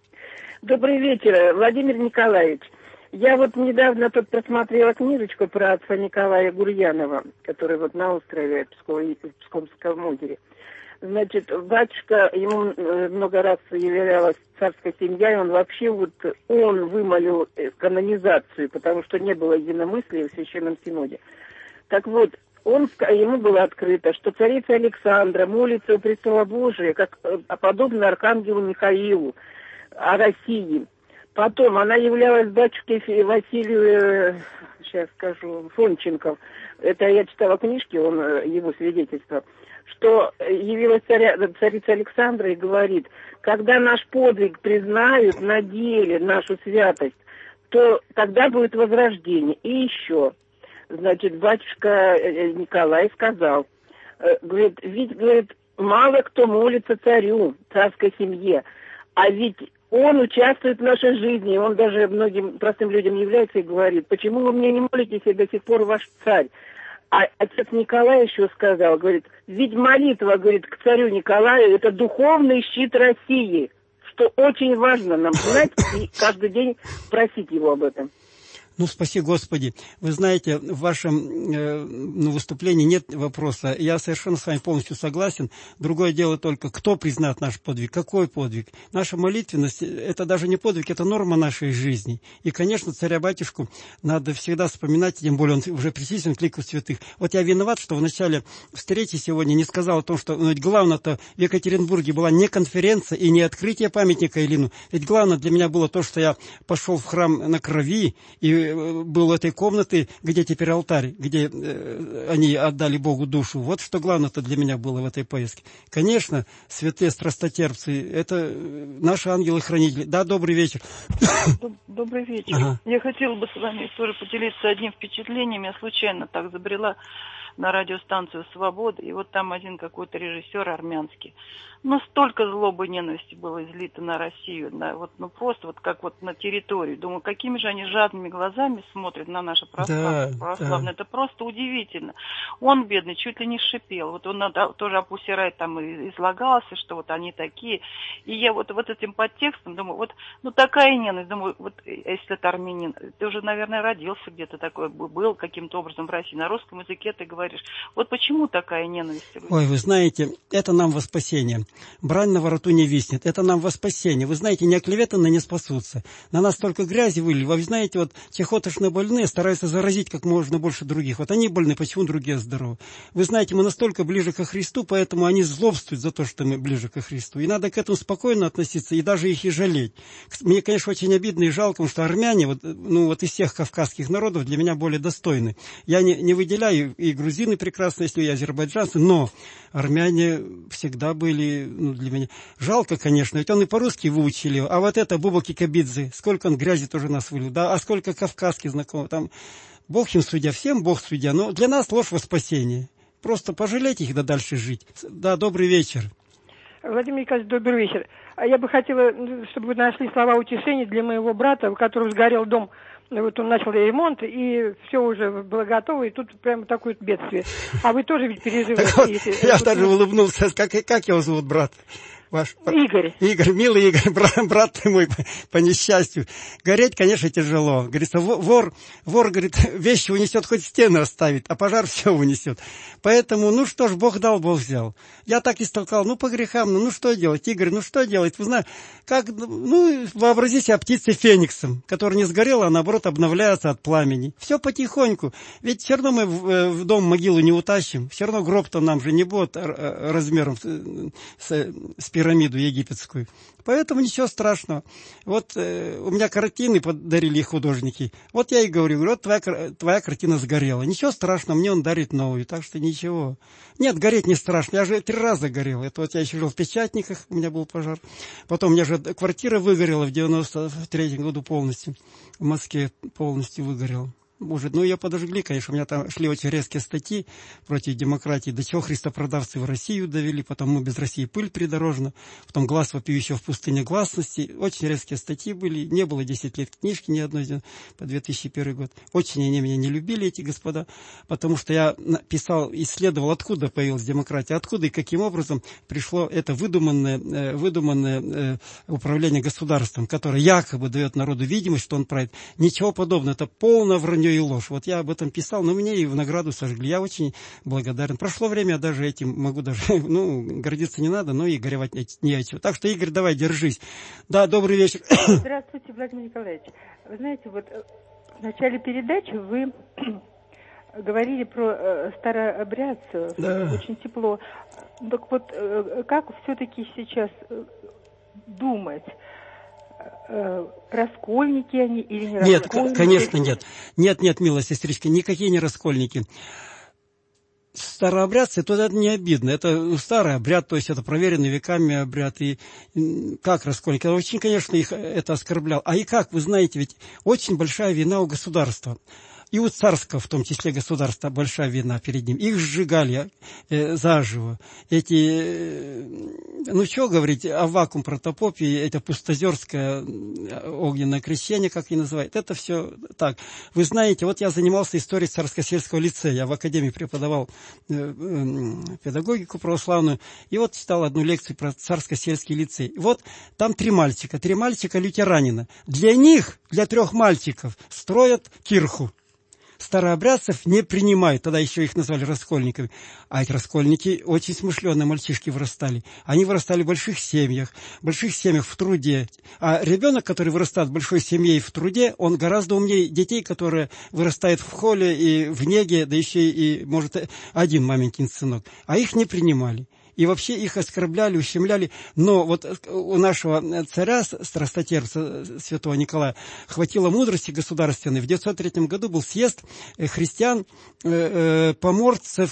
Добрый вечер, Владимир Николаевич. Я вот недавно тут просмотрела книжечку про отца Николая Гурьянова, который вот на острове в Псковском озере. Значит, батюшка, ему много раз являлась царская семья, и он вообще вот, он вымолил канонизацию, потому что не было единомыслия в Священном Синоде. Так вот, он, ему было открыто, что царица Александра молится у престола Божия, как подобно архангелу Михаилу о России. Потом она являлась батюшке Василию, сейчас скажу, Фонченков. Это я читала книжки, он, его свидетельство, что явилась царя, царица Александра и говорит: когда наш подвиг признают на деле, нашу святость, то тогда будет возрождение. И еще, значит, батюшка Николай сказал, говорит, ведь, говорит, мало кто молится царю, царской семье, а ведь он участвует в нашей жизни, он даже многим простым людям является и говорит: почему вы мне не молитесь, и до сих пор ваш царь? А отец Николай еще сказал, говорит, ведь молитва, говорит, к царю Николаю — это духовный щит России, что очень важно нам знать и каждый день просить его об этом. Ну, спаси Господи. Вы знаете, в вашем э, ну, выступлении нет вопроса. Я совершенно с вами полностью согласен. Другое дело только, кто признает наш подвиг, какой подвиг. Наша молитвенность – это даже не подвиг, это норма нашей жизни. И, конечно, царя-батюшку надо всегда вспоминать, тем более он уже причислен к лику святых. Вот я виноват, что в начале встречи сегодня не сказал о том, что ну, ведь главное-то в Екатеринбурге была не конференция и не открытие памятника Илину. Ведь главное для меня было то, что я пошел в храм на крови и был в этой комнате, где теперь алтарь, где э, они отдали Богу душу. Вот что главное-то для меня было в этой поездке. Конечно, святые страстотерпцы, это наши ангелы-хранители. Да, добрый вечер. Добрый вечер. Ага. Я хотела бы с вами тоже поделиться одним впечатлением. Я случайно так забрела на радиостанцию «Свобода», и вот там один какой-то режиссер армянский. Ну, столько злобы и ненависти было излито на Россию, на, вот, ну, просто вот как вот на территорию. Думаю, какими же они жадными глазами смотрят на наше православное. Да, православное. да. Это просто удивительно. Он, бедный, чуть ли не шипел. Вот он тоже о Пусси Райт там излагался, что вот они такие. И я вот, вот этим подтекстом думаю, вот, ну, такая ненависть. Думаю, вот, если это армянин, ты уже, наверное, родился где-то такой, был каким-то образом в России. На русском языке ты говоришь. Вот почему такая ненависть? Ой, вы знаете, это нам во спасение. Брань на вороту не виснет. Это нам во спасение. Вы знаете, неоклеветанные не спасутся. На нас только грязи вылили. Вы знаете, вот чехотошно больные стараются заразить как можно больше других. Вот они больны, почему другие здоровы? Вы знаете, мы настолько ближе ко Христу, поэтому они злобствуют за то, что мы ближе ко Христу. И надо к этому спокойно относиться, и даже их и жалеть. Мне, конечно, очень обидно и жалко, потому что армяне, вот, ну, вот из всех кавказских народов для меня более достойны. Я не, не выделяю и грузины прекрасно, если и азербайджанцы, но армяне всегда были, ну, для меня. Жалко, конечно, ведь он и по-русски выучили, а вот это Буба Кикабидзе, сколько он грязи тоже нас вылил, да, а сколько кавказских знакомых, там, Бог им судья, всем Бог судья, но для нас ложь во спасение. Просто пожалейте их, да дальше жить. Да, добрый вечер. Владимир Николаевич, добрый вечер. Я бы хотела, чтобы вы нашли слова утешения для моего брата, у которого сгорел дом. Вот он начал ремонт, и все уже было готово, и тут прямо такое бедствие. А вы тоже ведь переживаете. Я даже улыбнулся. Как его зовут, брат? Ваш... Игорь. Игорь, милый Игорь, брат, брат ты мой, по, по несчастью. Гореть, конечно, тяжело. Говорится, вор, вор, говорит, вещи унесет, хоть стены оставит, а пожар все унесет. Поэтому, ну что ж, Бог дал, Бог взял. Я так истолкал, ну по грехам, ну, ну что делать, Игорь, ну что делать? Вы знаете, как, ну, вообрази себя птицей фениксом, которая не сгорела, а наоборот обновляется от пламени. Все потихоньку. Ведь все равно мы в, в дом могилу не утащим, все равно гроб-то нам же не будет размером с, с, с пирамиду египетскую. Поэтому ничего страшного. Вот э, у меня картины подарили художники. Вот я и говорю, вот твоя, твоя картина сгорела. Ничего страшного, мне он дарит новую, так что ничего. Нет, гореть не страшно. Я же три раза горел. Это вот я еще жил в Печатниках, у меня был пожар. Потом у меня же квартира выгорела в девяносто третьем году полностью. В Москве полностью выгорела. Может, ну ее подожгли, конечно, у меня там шли очень резкие статьи против демократии, до чего христопродавцы в Россию довели, потом мы без России пыль придорожна, потом глаз вопиющего в пустыне гласности, очень резкие статьи были, не было десять лет книжки ни одной по две тысячи первый год. Очень они меня не любили, эти господа, потому что я писал, исследовал, откуда появилась демократия, откуда и каким образом пришло это выдуманное, выдуманное управление государством, которое якобы дает народу видимость, что он правит. Ничего подобного, это полное вранье и ложь. Вот я об этом писал, но меня и в награду сожгли. Я очень благодарен. Прошло время, я даже этим могу даже, ну, гордиться не надо, но и горевать не о чем. Так что, Игорь, давай, держись. Да, добрый вечер. Здравствуйте, Владимир Николаевич. Вы знаете, вот в начале передачи вы говорили про э, старообрядцев, да. Очень тепло. Так вот, э, как все-таки сейчас э, думать? Раскольники они или не нет, раскольники? Нет, конечно, нет. Нет, нет, милая сестричка, никакие не раскольники. Старообрядцы, то это не обидно. Это старый обряд, то есть это проверенный веками обряд. И как раскольники? Очень, конечно, их это оскорблял. А и как, вы знаете, ведь очень большая вина у государства. И у царского, в том числе государства, большая вина перед ним. Их сжигали э, заживо. Эти, э, ну что говорить, Аввакум протопопий, это пустозерское огненное крещение, как и называют. Это все так. Вы знаете, вот я занимался историей царско-сельского лицея. Я в академии преподавал э, э, педагогику православную. И вот читал одну лекцию про царско-сельский лицей. Вот там три мальчика. Три мальчика лютеранина. Для них, для трех мальчиков, строят кирху. Старообрядцев не принимают, тогда еще их назвали раскольниками. А эти раскольники очень смышленые мальчишки вырастали. Они вырастали в больших семьях, в больших семьях в труде. А ребенок, который вырастает в большой семье и в труде, он гораздо умнее детей, которые вырастают в холле и в неге, да еще и, может, один маменькин сынок. А их не принимали. И вообще их оскорбляли, ущемляли. Но вот у нашего царя, страстотерпца святого Николая, хватило мудрости государственной. В девятьсот третьем году был съезд христиан, э, поморцев,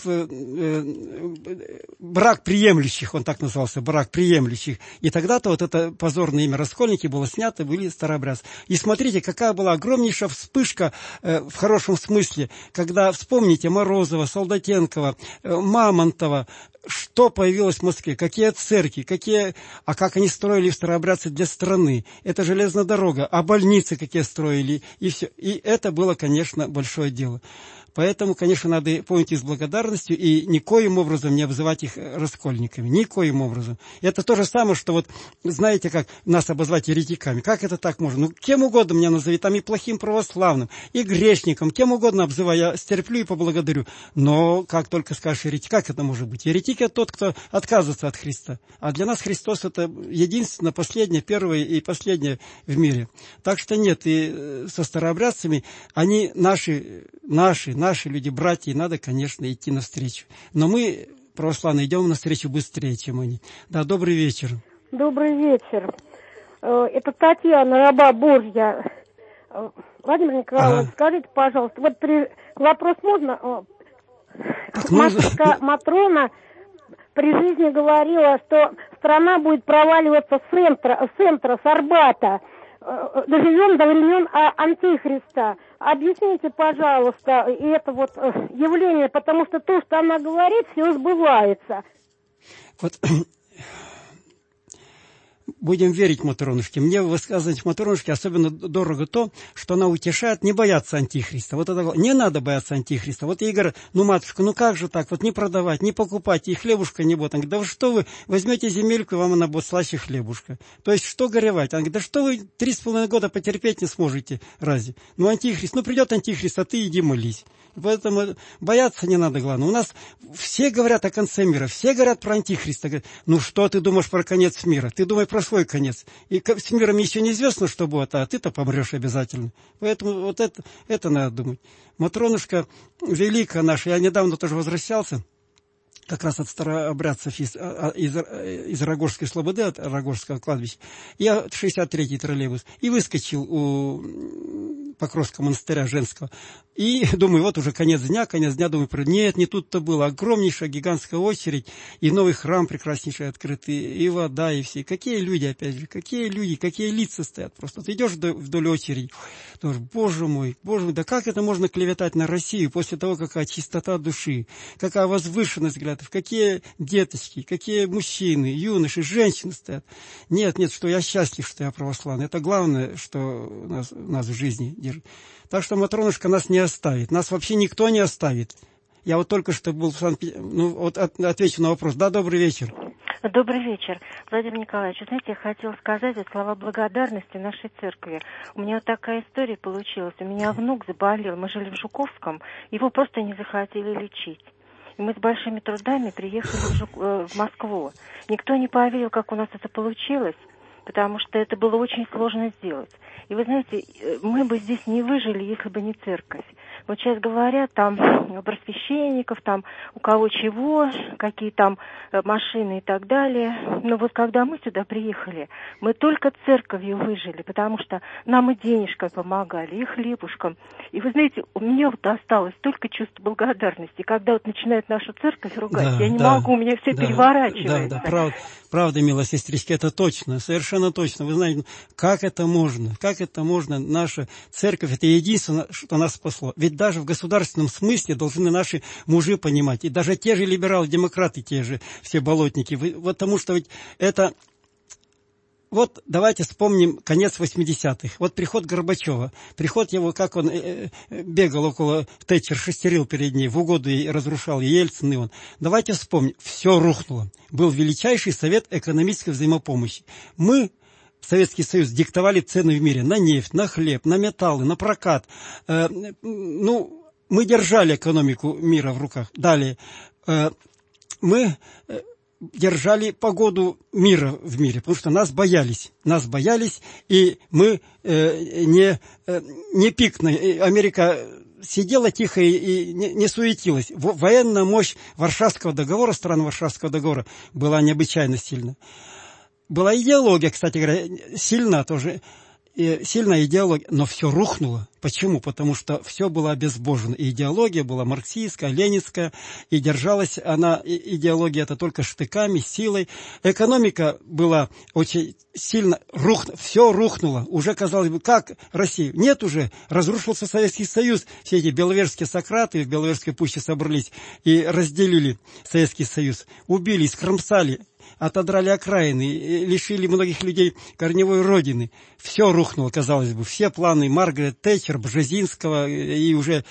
э, брак приемлющих, он так назывался, брак приемлющих. И тогда-то вот это позорное имя раскольники было снято, были старообрядцы. И смотрите, какая была огромнейшая вспышка э, в хорошем смысле, когда, вспомните, Морозова, Солдатенкова, э, Мамонтова, что появилось в Москве, какие церкви, какие, а как они строили старообрядцы для страны. Это железная дорога, а больницы какие строили, и все. И это было, конечно, большое дело. Поэтому, конечно, надо помнить их с благодарностью и никоим образом не обзывать их раскольниками. Никоим образом. Это то же самое, что вот, знаете, как нас обозвать еретиками. Как это так можно? Ну, кем угодно меня назови, там и плохим православным, и грешником, кем угодно обзывай, я стерплю и поблагодарю. Но как только скажешь еретик, как это может быть? Еретик — это тот, кто отказывается от Христа. А для нас Христос — это единственное, последнее, первое и последнее в мире. Так что нет, и со старообрядцами они наши, наши, наши люди, братья, и надо, конечно, идти навстречу. Но мы, православные, идем навстречу быстрее, чем они. Да, добрый вечер. Добрый вечер. Это Татьяна, раба Божья. Владимир Николаевич, ага. Скажите, пожалуйста, вот при... вопрос можно? Так Матушка можно. Матрона при жизни говорила, что страна будет проваливаться с центра, с центра, с Арбата. Доживем до времен Антихриста. Объясните, пожалуйста, это вот явление, потому что то, что она говорит, все сбывается. Вот будем верить Матронушке. Мне в высказываниях Матронушки особенно дорого то, что она утешает не бояться Антихриста. Вот это не надо бояться Антихриста. Вот ей говорят, ну, матушка, ну как же так, вот не продавать, не покупать, и хлебушка не будет. Она говорит, да вы что вы, возьмете земельку, и вам она будет слаще хлебушка. То есть что горевать? Она говорит, да что вы три с половиной года потерпеть не сможете, разве? Ну, Антихрист, ну придет Антихрист, а ты иди молись. Поэтому бояться не надо, главное. У нас все говорят о конце мира, все говорят про Антихриста. Говорят, ну что ты думаешь про конец мира? Ты думай про свой конец. И с миром еще неизвестно, что будет, а ты-то помрешь обязательно. Поэтому вот это, это надо думать. Матронушка великая наша, я недавно тоже возвращался, как раз от старообрядцев из, из, из Рогожской слободы, от Рогожского кладбища. Я шестьдесят третий троллейбус. И выскочил у Покровского монастыря женского. И думаю, вот уже конец дня, конец дня, думаю, нет, не тут-то было. Огромнейшая гигантская очередь, и новый храм прекраснейший открытый, и вода, и все. Какие люди, опять же, какие люди, какие лица стоят просто. Ты идешь вдоль, вдоль очереди, думаешь, боже мой, боже мой, да как это можно клеветать на Россию после того, какая чистота души, какая возвышенность взглядов, какие деточки, какие мужчины, юноши, женщины стоят. Нет, нет, что я счастлив, что я православный. Это главное, что нас, нас в жизни держит. Так что Матронушка нас не оставит. Нас вообще никто не оставит. Я вот только что был в Санкт-Петербурге. Ну, вот от, отвечу на вопрос. Да, добрый вечер. Добрый вечер. Владимир Николаевич, знаете, я хотела сказать вот слова благодарности нашей церкви. У меня вот такая история получилась. У меня внук заболел. Мы жили в Жуковском. Его просто не захотели лечить. И мы с большими трудами приехали в, Жук... в Москву. Никто не поверил, как у нас это получилось, потому что это было очень сложно сделать. И вы знаете, мы бы здесь не выжили, если бы не церковь. Вот сейчас говорят там про священников, там у кого чего, какие там машины и так далее. Но вот когда мы сюда приехали, мы только церковью выжили, потому что нам и денежкой помогали, и хлебушком. И вы знаете, у меня вот осталось только чувство благодарности. Когда вот начинают нашу церковь ругать, да, я не да, могу, у меня все да, переворачивается. Да, да, правда, правда, милая сестричка, это точно, совершенно совершенно точно. Вы знаете, как это можно? Как это можно? Наша церковь, это единственное, что нас спасло. Ведь даже в государственном смысле должны наши мужи понимать. И даже те же либералы-демократы, те же все болотники. Потому что ведь это... Вот давайте вспомним конец восьмидесятых. Вот приход Горбачева. Приход его, как он э, э, бегал около Тэтчер, шестерил перед ней, в угоду и разрушал Ельцин и он. Давайте вспомним. Все рухнуло. Был величайший совет экономической взаимопомощи. Мы, Советский Союз, диктовали цены в мире на нефть, на хлеб, на металлы, на прокат. Э, ну, мы держали экономику мира в руках. Далее. Э, мы... Э, держали погоду мира в мире, потому что нас боялись. Нас боялись, и мы э, не, э, не пикнули. Америка сидела тихо и, и не, не суетилась. В, военная мощь Варшавского договора, стран Варшавского договора, была необычайно сильна. Была идеология, кстати говоря, сильна тоже. Сильная идеология, но все рухнуло. Почему? Потому что все было обезбожено. И идеология была марксистская, ленинская, и держалась она, идеология это только штыками, силой. Экономика была очень сильно, рух, все рухнуло. Уже, казалось бы, как Россия? Нет уже, разрушился Советский Союз. Все эти беловежские сократы в Беловежской пуще собрались и разделили Советский Союз. Убили, скромсали. Отодрали окраины, лишили многих людей корневой родины. Все рухнуло, казалось бы. Все планы Маргарет Тэтчер, Бжезинского и уже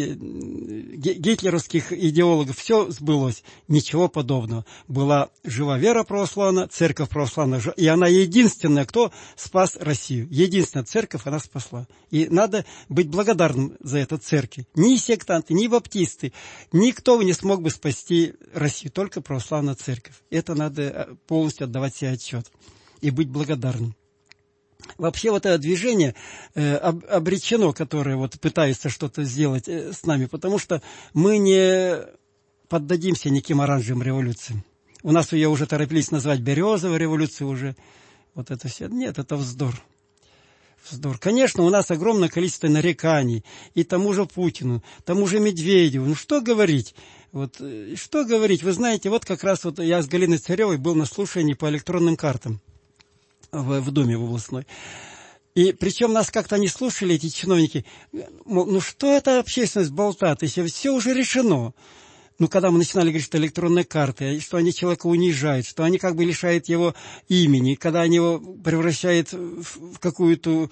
гитлеровских идеологов, все сбылось. Ничего подобного. Была жива вера православная, церковь православная, и она единственная, кто спас Россию. Единственная церковь она спасла. И надо быть благодарным за это церкви. Ни сектанты, ни баптисты, никто не смог бы спасти Россию, только православная церковь. Это надо полностью отдавать себе отчет и быть благодарным. Вообще вот это движение э, об, обречено, которое вот пытается что-то сделать э, с нами, потому что мы не поддадимся никаким оранжевым революциям. У нас ее уже торопились назвать березовой революцией уже. Вот это все. Нет, это вздор. Вздор. Конечно, у нас огромное количество нареканий и тому же Путину, тому же Медведеву. Ну что говорить? Вот, что говорить? Вы знаете, вот как раз вот я с Галиной Царевой был на слушании по электронным картам в, в Думе в областной. И причем нас как-то не слушали, эти чиновники. Мол, ну что это общественность болтает, если все уже решено? Ну, когда мы начинали говорить, что электронные карты, что они человека унижают, что они как бы лишают его имени, когда они его превращают в, в какую-то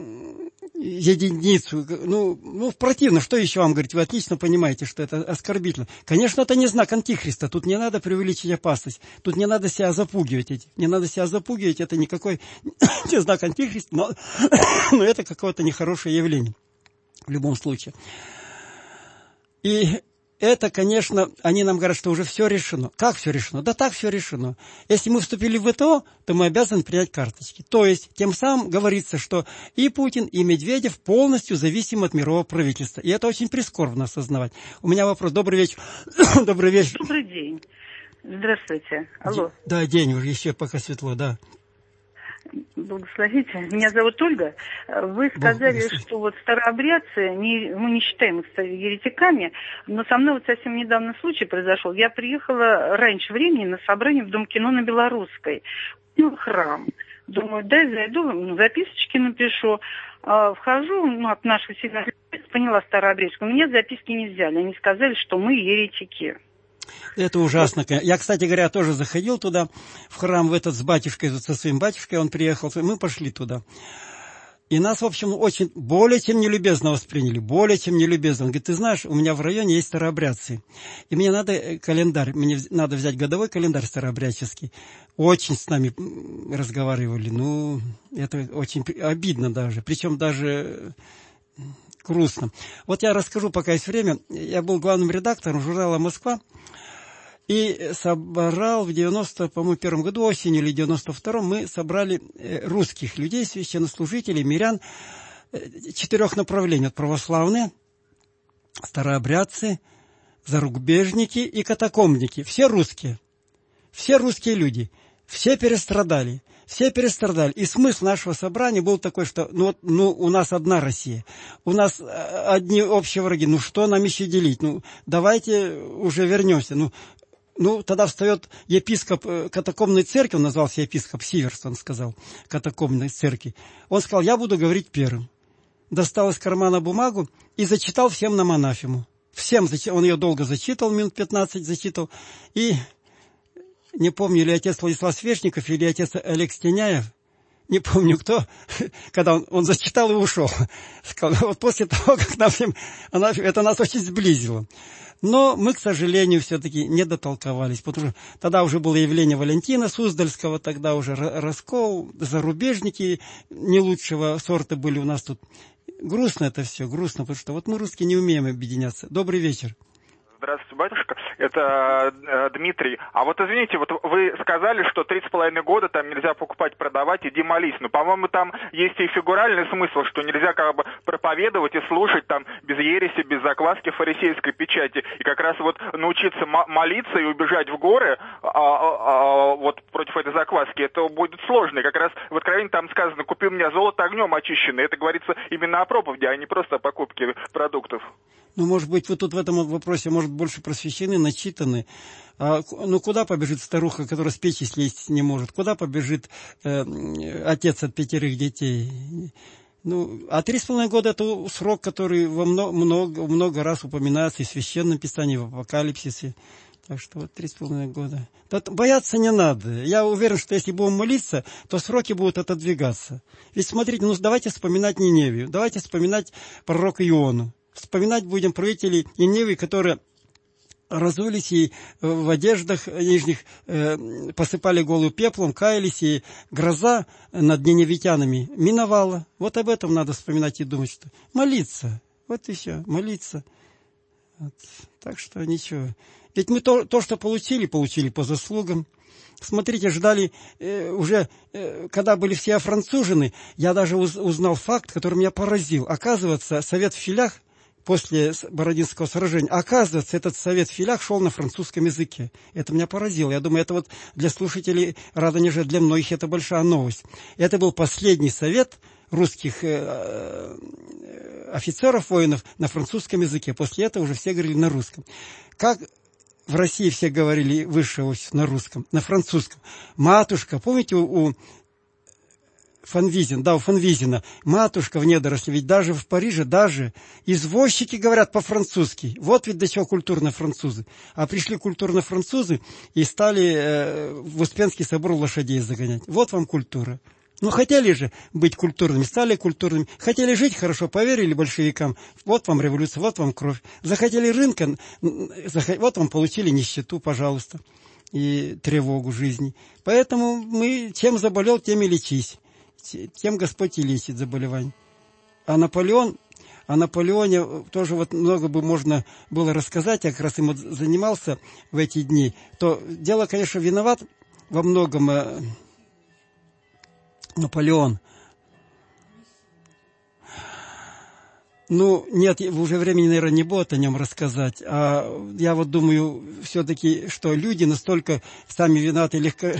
единицу. Ну, ну, противно, что еще вам говорить? Вы отлично понимаете, что это оскорбительно. Конечно, это не знак антихриста. Тут не надо преувеличить опасность. Тут не надо себя запугивать. Не надо себя запугивать. Это никакой не знак антихриста, но, но это какое-то нехорошее явление. В любом случае. И это, конечно, они нам говорят, что уже все решено. Как все решено? Да так все решено. Если мы вступили в ВТО, то мы обязаны принять карточки. То есть, тем самым говорится, что и Путин, и Медведев полностью зависимы от мирового правительства. И это очень прискорбно осознавать. У меня вопрос. Добрый вечер. Добрый вечер. Добрый день. Здравствуйте. Алло. Да, день уже еще пока светло, да. Благословите. Меня зовут Ольга. Вы сказали, что вот старообрядцы, не, мы не считаем их еретиками, но со мной вот совсем недавно случай произошел. Я приехала раньше времени на собрание в Дом кино на Белорусской. Ну, храм. Думаю, дай зайду, ну, записочки напишу. А, вхожу, ну, от нашего сильного поняла старообрядческую. Меня записки не взяли. Они сказали, что мы еретики. Это ужасно. Я, кстати говоря, тоже заходил туда, в храм, в этот с батюшкой, со своим батюшкой, он приехал, мы пошли туда. И нас, в общем, очень, более чем нелюбезно восприняли, более чем нелюбезно. Он говорит, ты знаешь, у меня в районе есть старообрядцы, и мне надо календарь, мне надо взять годовой календарь старообрядческий. Очень с нами разговаривали, ну, это очень обидно даже, причем даже грустно. Вот я расскажу, пока есть время. Я был главным редактором журнала «Москва» и собрал в девяносто, по-моему, первом году, осенью или девяносто втором, мы собрали русских людей, священнослужителей, мирян четырех направлений. Вот православные, старообрядцы, зарубежники и катакомбники. Все русские. Все русские люди. Все перестрадали. Все перестрадали. И смысл нашего собрания был такой, что ну, ну, у нас одна Россия. У нас одни общие враги. Ну, что нам еще делить? Ну, давайте уже вернемся. Ну, Ну, тогда встает епископ катакомной церкви, он назвался епископ Сиверс, он сказал, катакомной церкви. Он сказал, я буду говорить первым. Достал из кармана бумагу и зачитал всем на монафему. Всем, он ее долго зачитал, минут пятнадцать зачитал. И не помню, или отец Владислав Свешников, или отец Олег Стеняев, не помню кто, когда он, он зачитал и ушел. Сказал, вот после того, как нам всем, она, это нас очень сблизило. Но мы, к сожалению, все-таки не дотолковались, потому что тогда уже было явление Валентина Суздальского, тогда уже раскол, зарубежники не лучшего сорта были у нас тут. Грустно это все, грустно, потому что вот мы, русские, не умеем объединяться. Добрый вечер. Здравствуйте, батюшка. Это э, Дмитрий. А вот извините, вот вы сказали, что три с половиной года там нельзя покупать, продавать, иди молись. Но, по-моему, там есть и фигуральный смысл, что нельзя как бы проповедовать и слушать там без ереси, без закваски фарисейской печати. И как раз вот научиться молиться и убежать в горы а, а, а, вот против этой закваски, это будет сложно. И как раз в Откровении там сказано, купи у меня золото огнем очищенное. Это говорится именно о проповеди, а не просто о покупке продуктов. Ну, может быть, вы тут в этом вопросе, может, больше просвещены, начитаны. А, ну, куда побежит старуха, которая с печи слезть не может? Куда побежит э, отец от пятерых детей? Ну, а три с половиной года – это срок, который во много, много, много раз упоминается и в Священном Писании, и в Апокалипсисе. Так что вот три с половиной года. Тут бояться не надо. Я уверен, что если будем молиться, то сроки будут отодвигаться. Ведь смотрите, ну давайте вспоминать Ниневию, давайте вспоминать пророка Иону. Вспоминать будем правителей Ниневии, которые разулись и в одеждах нижних э, посыпали голову пеплом, каялись, и гроза над ниневитянами миновала. Вот об этом надо вспоминать и думать, что молиться. Вот и все, молиться. Вот. Так что ничего. Ведь мы то, то, что получили, получили по заслугам. Смотрите, ждали э, уже, э, когда были все офранцужены, я даже уз, узнал факт, который меня поразил. Оказывается, совет в Филях после Бородинского сражения, оказывается, этот совет в Филях шел на французском языке. Это меня поразило. Я думаю, это вот для слушателей Радонежа, для многих это большая новость. Это был последний совет русских э, офицеров, воинов на французском языке. После этого уже все говорили на русском. Как в России все говорили высшее на русском, на французском. Матушка, помните у, у Фанвизина, да, у Фанвизина, матушка в недоросле, ведь даже в Париже, даже извозчики говорят по-французски. Вот ведь до чего культурно французы. А пришли культурно французы и стали э, в Успенский собор лошадей загонять. Вот вам культура. Ну, хотели же быть культурными, стали культурными. Хотели жить хорошо, поверили большевикам. Вот вам революция, вот вам кровь. Захотели рынка, вот вам получили нищету, пожалуйста, и тревогу жизни. Поэтому мы, чем заболел, тем и лечись. Тем Господь и лечит заболевание. А Наполеон, о Наполеоне тоже вот много бы можно было рассказать, я как раз им занимался в эти дни. То дело, конечно, виноват во многом Наполеон. Ну, нет, уже времени, наверное, не будет о нем рассказать. А я вот думаю, все-таки, что люди настолько сами виноваты легко...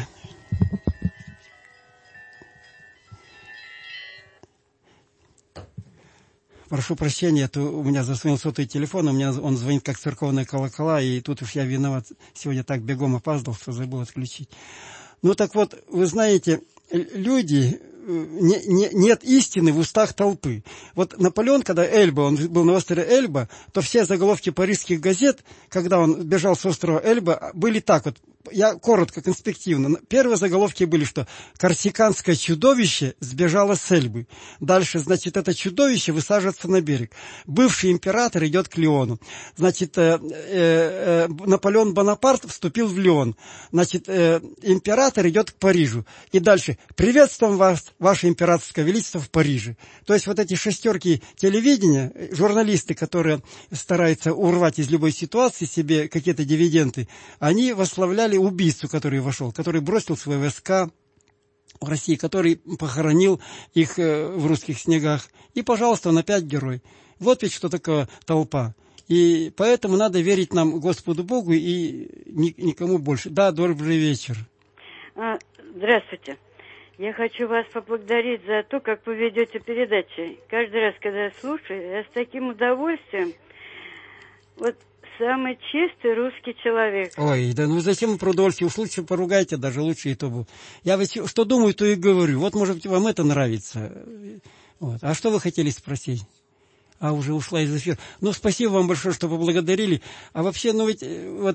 Прошу прощения, это у меня зазвонил сотовый телефон, у меня он звонит как церковные колокола, и тут уж я виноват. Сегодня так бегом опаздывал, что забыл отключить. Ну так вот, вы знаете, люди... Не, не, нет истины в устах толпы. Вот Наполеон, когда Эльба, он был на острове Эльба, то все заголовки парижских газет, когда он бежал с острова Эльба, были так вот. Я коротко, конспективно. Первые заголовки были, что корсиканское чудовище сбежало с Эльбы. Дальше, значит, это чудовище высаживается на берег. Бывший император идет к Лиону. Значит, э, э, Наполеон Бонапарт вступил в Лион. Значит, э, император идет к Парижу. И дальше, приветствуем вас, ваше императорское величество, в Париже. То есть вот эти шестерки телевидения, журналисты, которые стараются урвать из любой ситуации себе какие-то дивиденды, они восславляли убийцу, который вошел, который бросил свои войска в России, который похоронил их в русских снегах. И, пожалуйста, он опять герой. Вот ведь что такое толпа. И поэтому надо верить нам, Господу Богу, и никому больше. Да, добрый вечер. Здравствуйте. Я хочу вас поблагодарить за то, как вы ведете передачи. Каждый раз, когда я слушаю, я с таким удовольствием... Вот самый чистый русский человек. Ой, да ну зачем вы про удовольствие? Уж лучше поругайте, даже лучше и то будет. Я ведь что думаю, то и говорю. Вот, может быть, вам это нравится. Вот. А что вы хотели спросить? А, уже ушла из эфира. Ну, спасибо вам большое, что поблагодарили. А вообще, ну ведь вот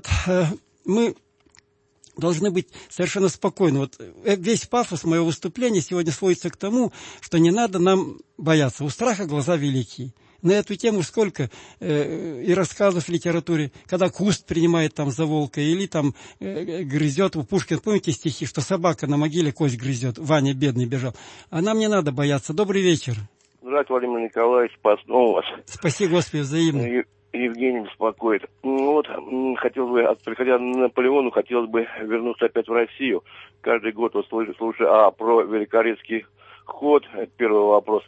мы должны быть совершенно спокойны. Вот весь пафос моего выступления сегодня сводится к тому, что не надо нам бояться. У страха глаза великие. На эту тему сколько э, и рассказов в литературе, когда куст принимает там за волка, или там э, грызет, у Пушкина, помните стихи, что собака на могиле кость грызет, Ваня бедный бежал. А нам не надо бояться. Добрый вечер. Здравствуйте, Владимир Николаевич, спасибо вас. Спаси Господи, взаимно. Евгений беспокоит. Ну вот, хотел бы, приходя на Наполеону, хотелось бы вернуться опять в Россию. Каждый год вот слышу, слушаю а, про Великорецкий ход, это первый вопрос.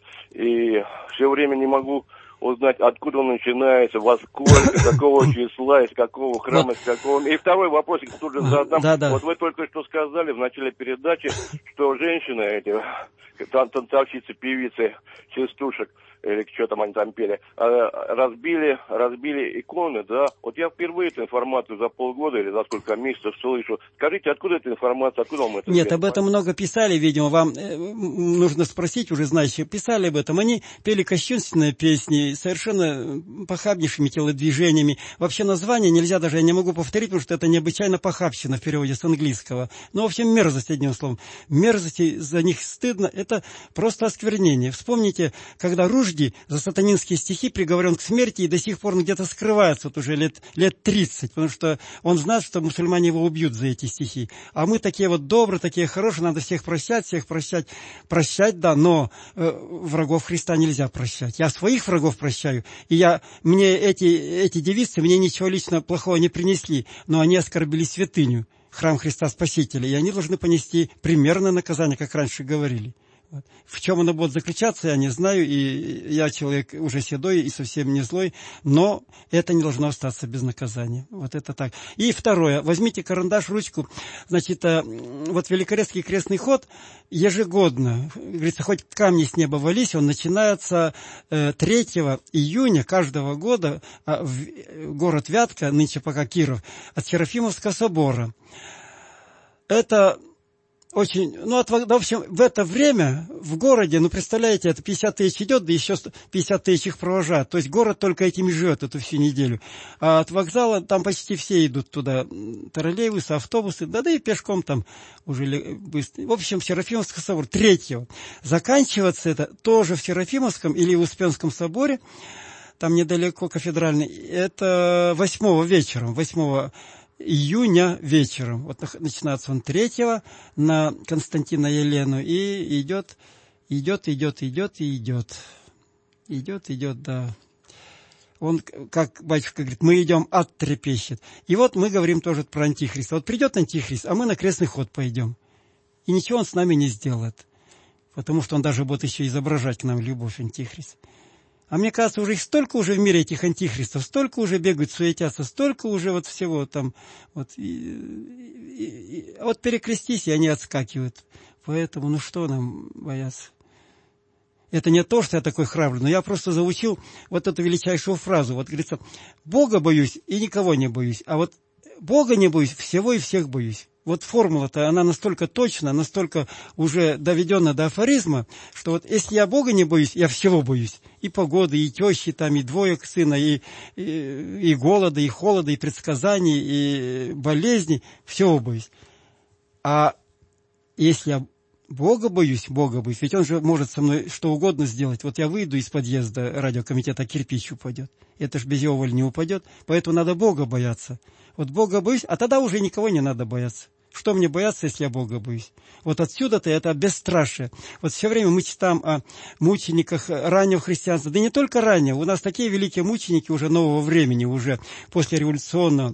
И все время не могу узнать, откуда он начинается, во сколько, какого числа, из какого храма, из какого... И второй вопрос, тут же задам. Да, да. Вот вы только что сказали в начале передачи, что женщины, эти танцовщицы, певицы, частушек, или что там они там пели, разбили, разбили иконы, да. Вот я впервые эту информацию за полгода или за сколько месяцев слышу. Скажите, откуда эта информация, откуда вам это? Нет, об этом много писали, видимо, вам э, нужно спросить, уже знающие, писали об этом. Они пели кощунственные песни, совершенно похабнейшими телодвижениями. Вообще название нельзя даже, я не могу повторить, потому что это необычайно похабщина в переводе с английского. Ну, в общем, мерзость, одним словом. Мерзости, за них стыдно, это просто осквернение. Вспомните, когда Ружди за сатанинские стихи приговорен к смерти и до сих пор он где-то скрывается, вот уже лет, лет тридцать, потому что он знает, что мусульмане его убьют за эти стихи. А мы такие вот добрые, такие хорошие, надо всех прощать, всех прощать. Прощать, да, но э, врагов Христа нельзя прощать. Я своих врагов прощаю, и я, мне эти, эти девицы мне ничего лично плохого не принесли, но они оскорбили святыню, храм Христа Спасителя, и они должны понести примерное наказание, как раньше говорили. Вот. В чем оно будет заключаться, я не знаю, и я человек уже седой и совсем не злой, но это не должно остаться без наказания. Вот это так. И второе, возьмите карандаш, ручку. Значит, вот Великорецкий крестный ход ежегодно, говорится, хоть камни с неба вались, он начинается третьего июня каждого года в город Вятка, нынче пока Киров, от Серафимовского собора. Это... Очень, ну, от, в общем, в это время в городе, ну, представляете, это пятьдесят тысяч идет, да еще пятьдесят тысяч их провожают. То есть город только этим и живет эту всю неделю. А от вокзала там почти все идут туда. Троллейбусы, автобусы, да, да и пешком там уже быстро. В общем, Серафимовский собор третьего. Заканчиваться это тоже в Серафимовском или в Успенском соборе, там недалеко кафедральный, это восьмого вечером, восьмого июня вечером. Вот начинается он третьего на Константина Елену и идет, идет, идет, идет и идет. Идет, идет, да. Он, как батюшка говорит, мы идем, ад трепещет. И вот мы говорим тоже про Антихриста. Вот придет Антихрист, а мы на крестный ход пойдем. И ничего он с нами не сделает. Потому что он даже будет еще изображать к нам любовь, Антихрист. А мне кажется, уже их столько уже в мире, этих антихристов, столько уже бегают, суетятся, столько уже вот всего там. Вот, и, и, и, вот перекрестись, и они отскакивают. Поэтому, ну что нам бояться? Это не то, что я такой храбрый, но я просто заучил вот эту величайшую фразу. Вот говорится, Бога боюсь и никого не боюсь. А вот Бога не боюсь, всего и всех боюсь. Вот формула-то, она настолько точна, настолько уже доведена до афоризма, что вот если я Бога не боюсь, я всего боюсь. И погоды, и тещи, там, и двоек сына, и, и, и голода, и холода, и предсказаний, и болезней, всего боюсь. А если я Бога боюсь, Бога боюсь, ведь он же может со мной что угодно сделать. Вот я выйду из подъезда радиокомитета, кирпич упадет. Это ж без его воли не упадет. Поэтому надо Бога бояться. Вот Бога боюсь, а тогда уже никого не надо бояться. Что мне бояться, если я Бога боюсь? Вот отсюда-то это бесстрашие. Вот все время мы читаем о мучениках раннего христианства. Да не только раннего. У нас такие великие мученики уже нового времени, уже после революционного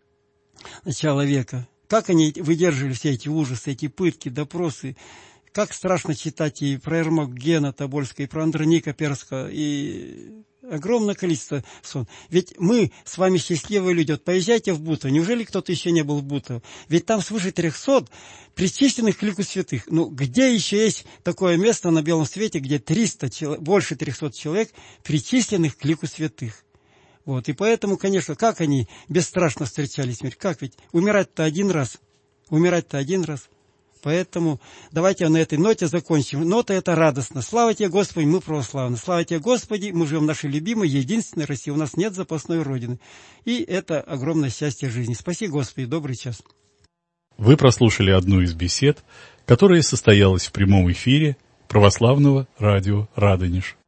начала века. Как они выдерживали все эти ужасы, эти пытки, допросы. Как страшно читать и про Эрмогена Тобольского, и про Андроника Перского, и огромное количество сон. Ведь мы с вами счастливые люди. Вот поезжайте в Бутово. Неужели кто-то еще не был в Бутово? Ведь там свыше трехсот причисленных к лику святых. Ну, где еще есть такое место на белом свете, где триста, больше трехсот человек причисленных к лику святых? Вот. И поэтому, конечно, как они бесстрашно встречали смерть? Как ведь? Умирать-то один раз. Умирать-то один раз. Поэтому давайте на этой ноте закончим. Нота это радостно. Слава тебе, Господи, мы православны. Слава тебе, Господи, мы живем в нашей любимой, единственной России. У нас нет запасной Родины. И это огромное счастье жизни. Спаси, Господи, добрый час. Вы прослушали одну из бесед, которая состоялась в прямом эфире православного радио «Радонеж».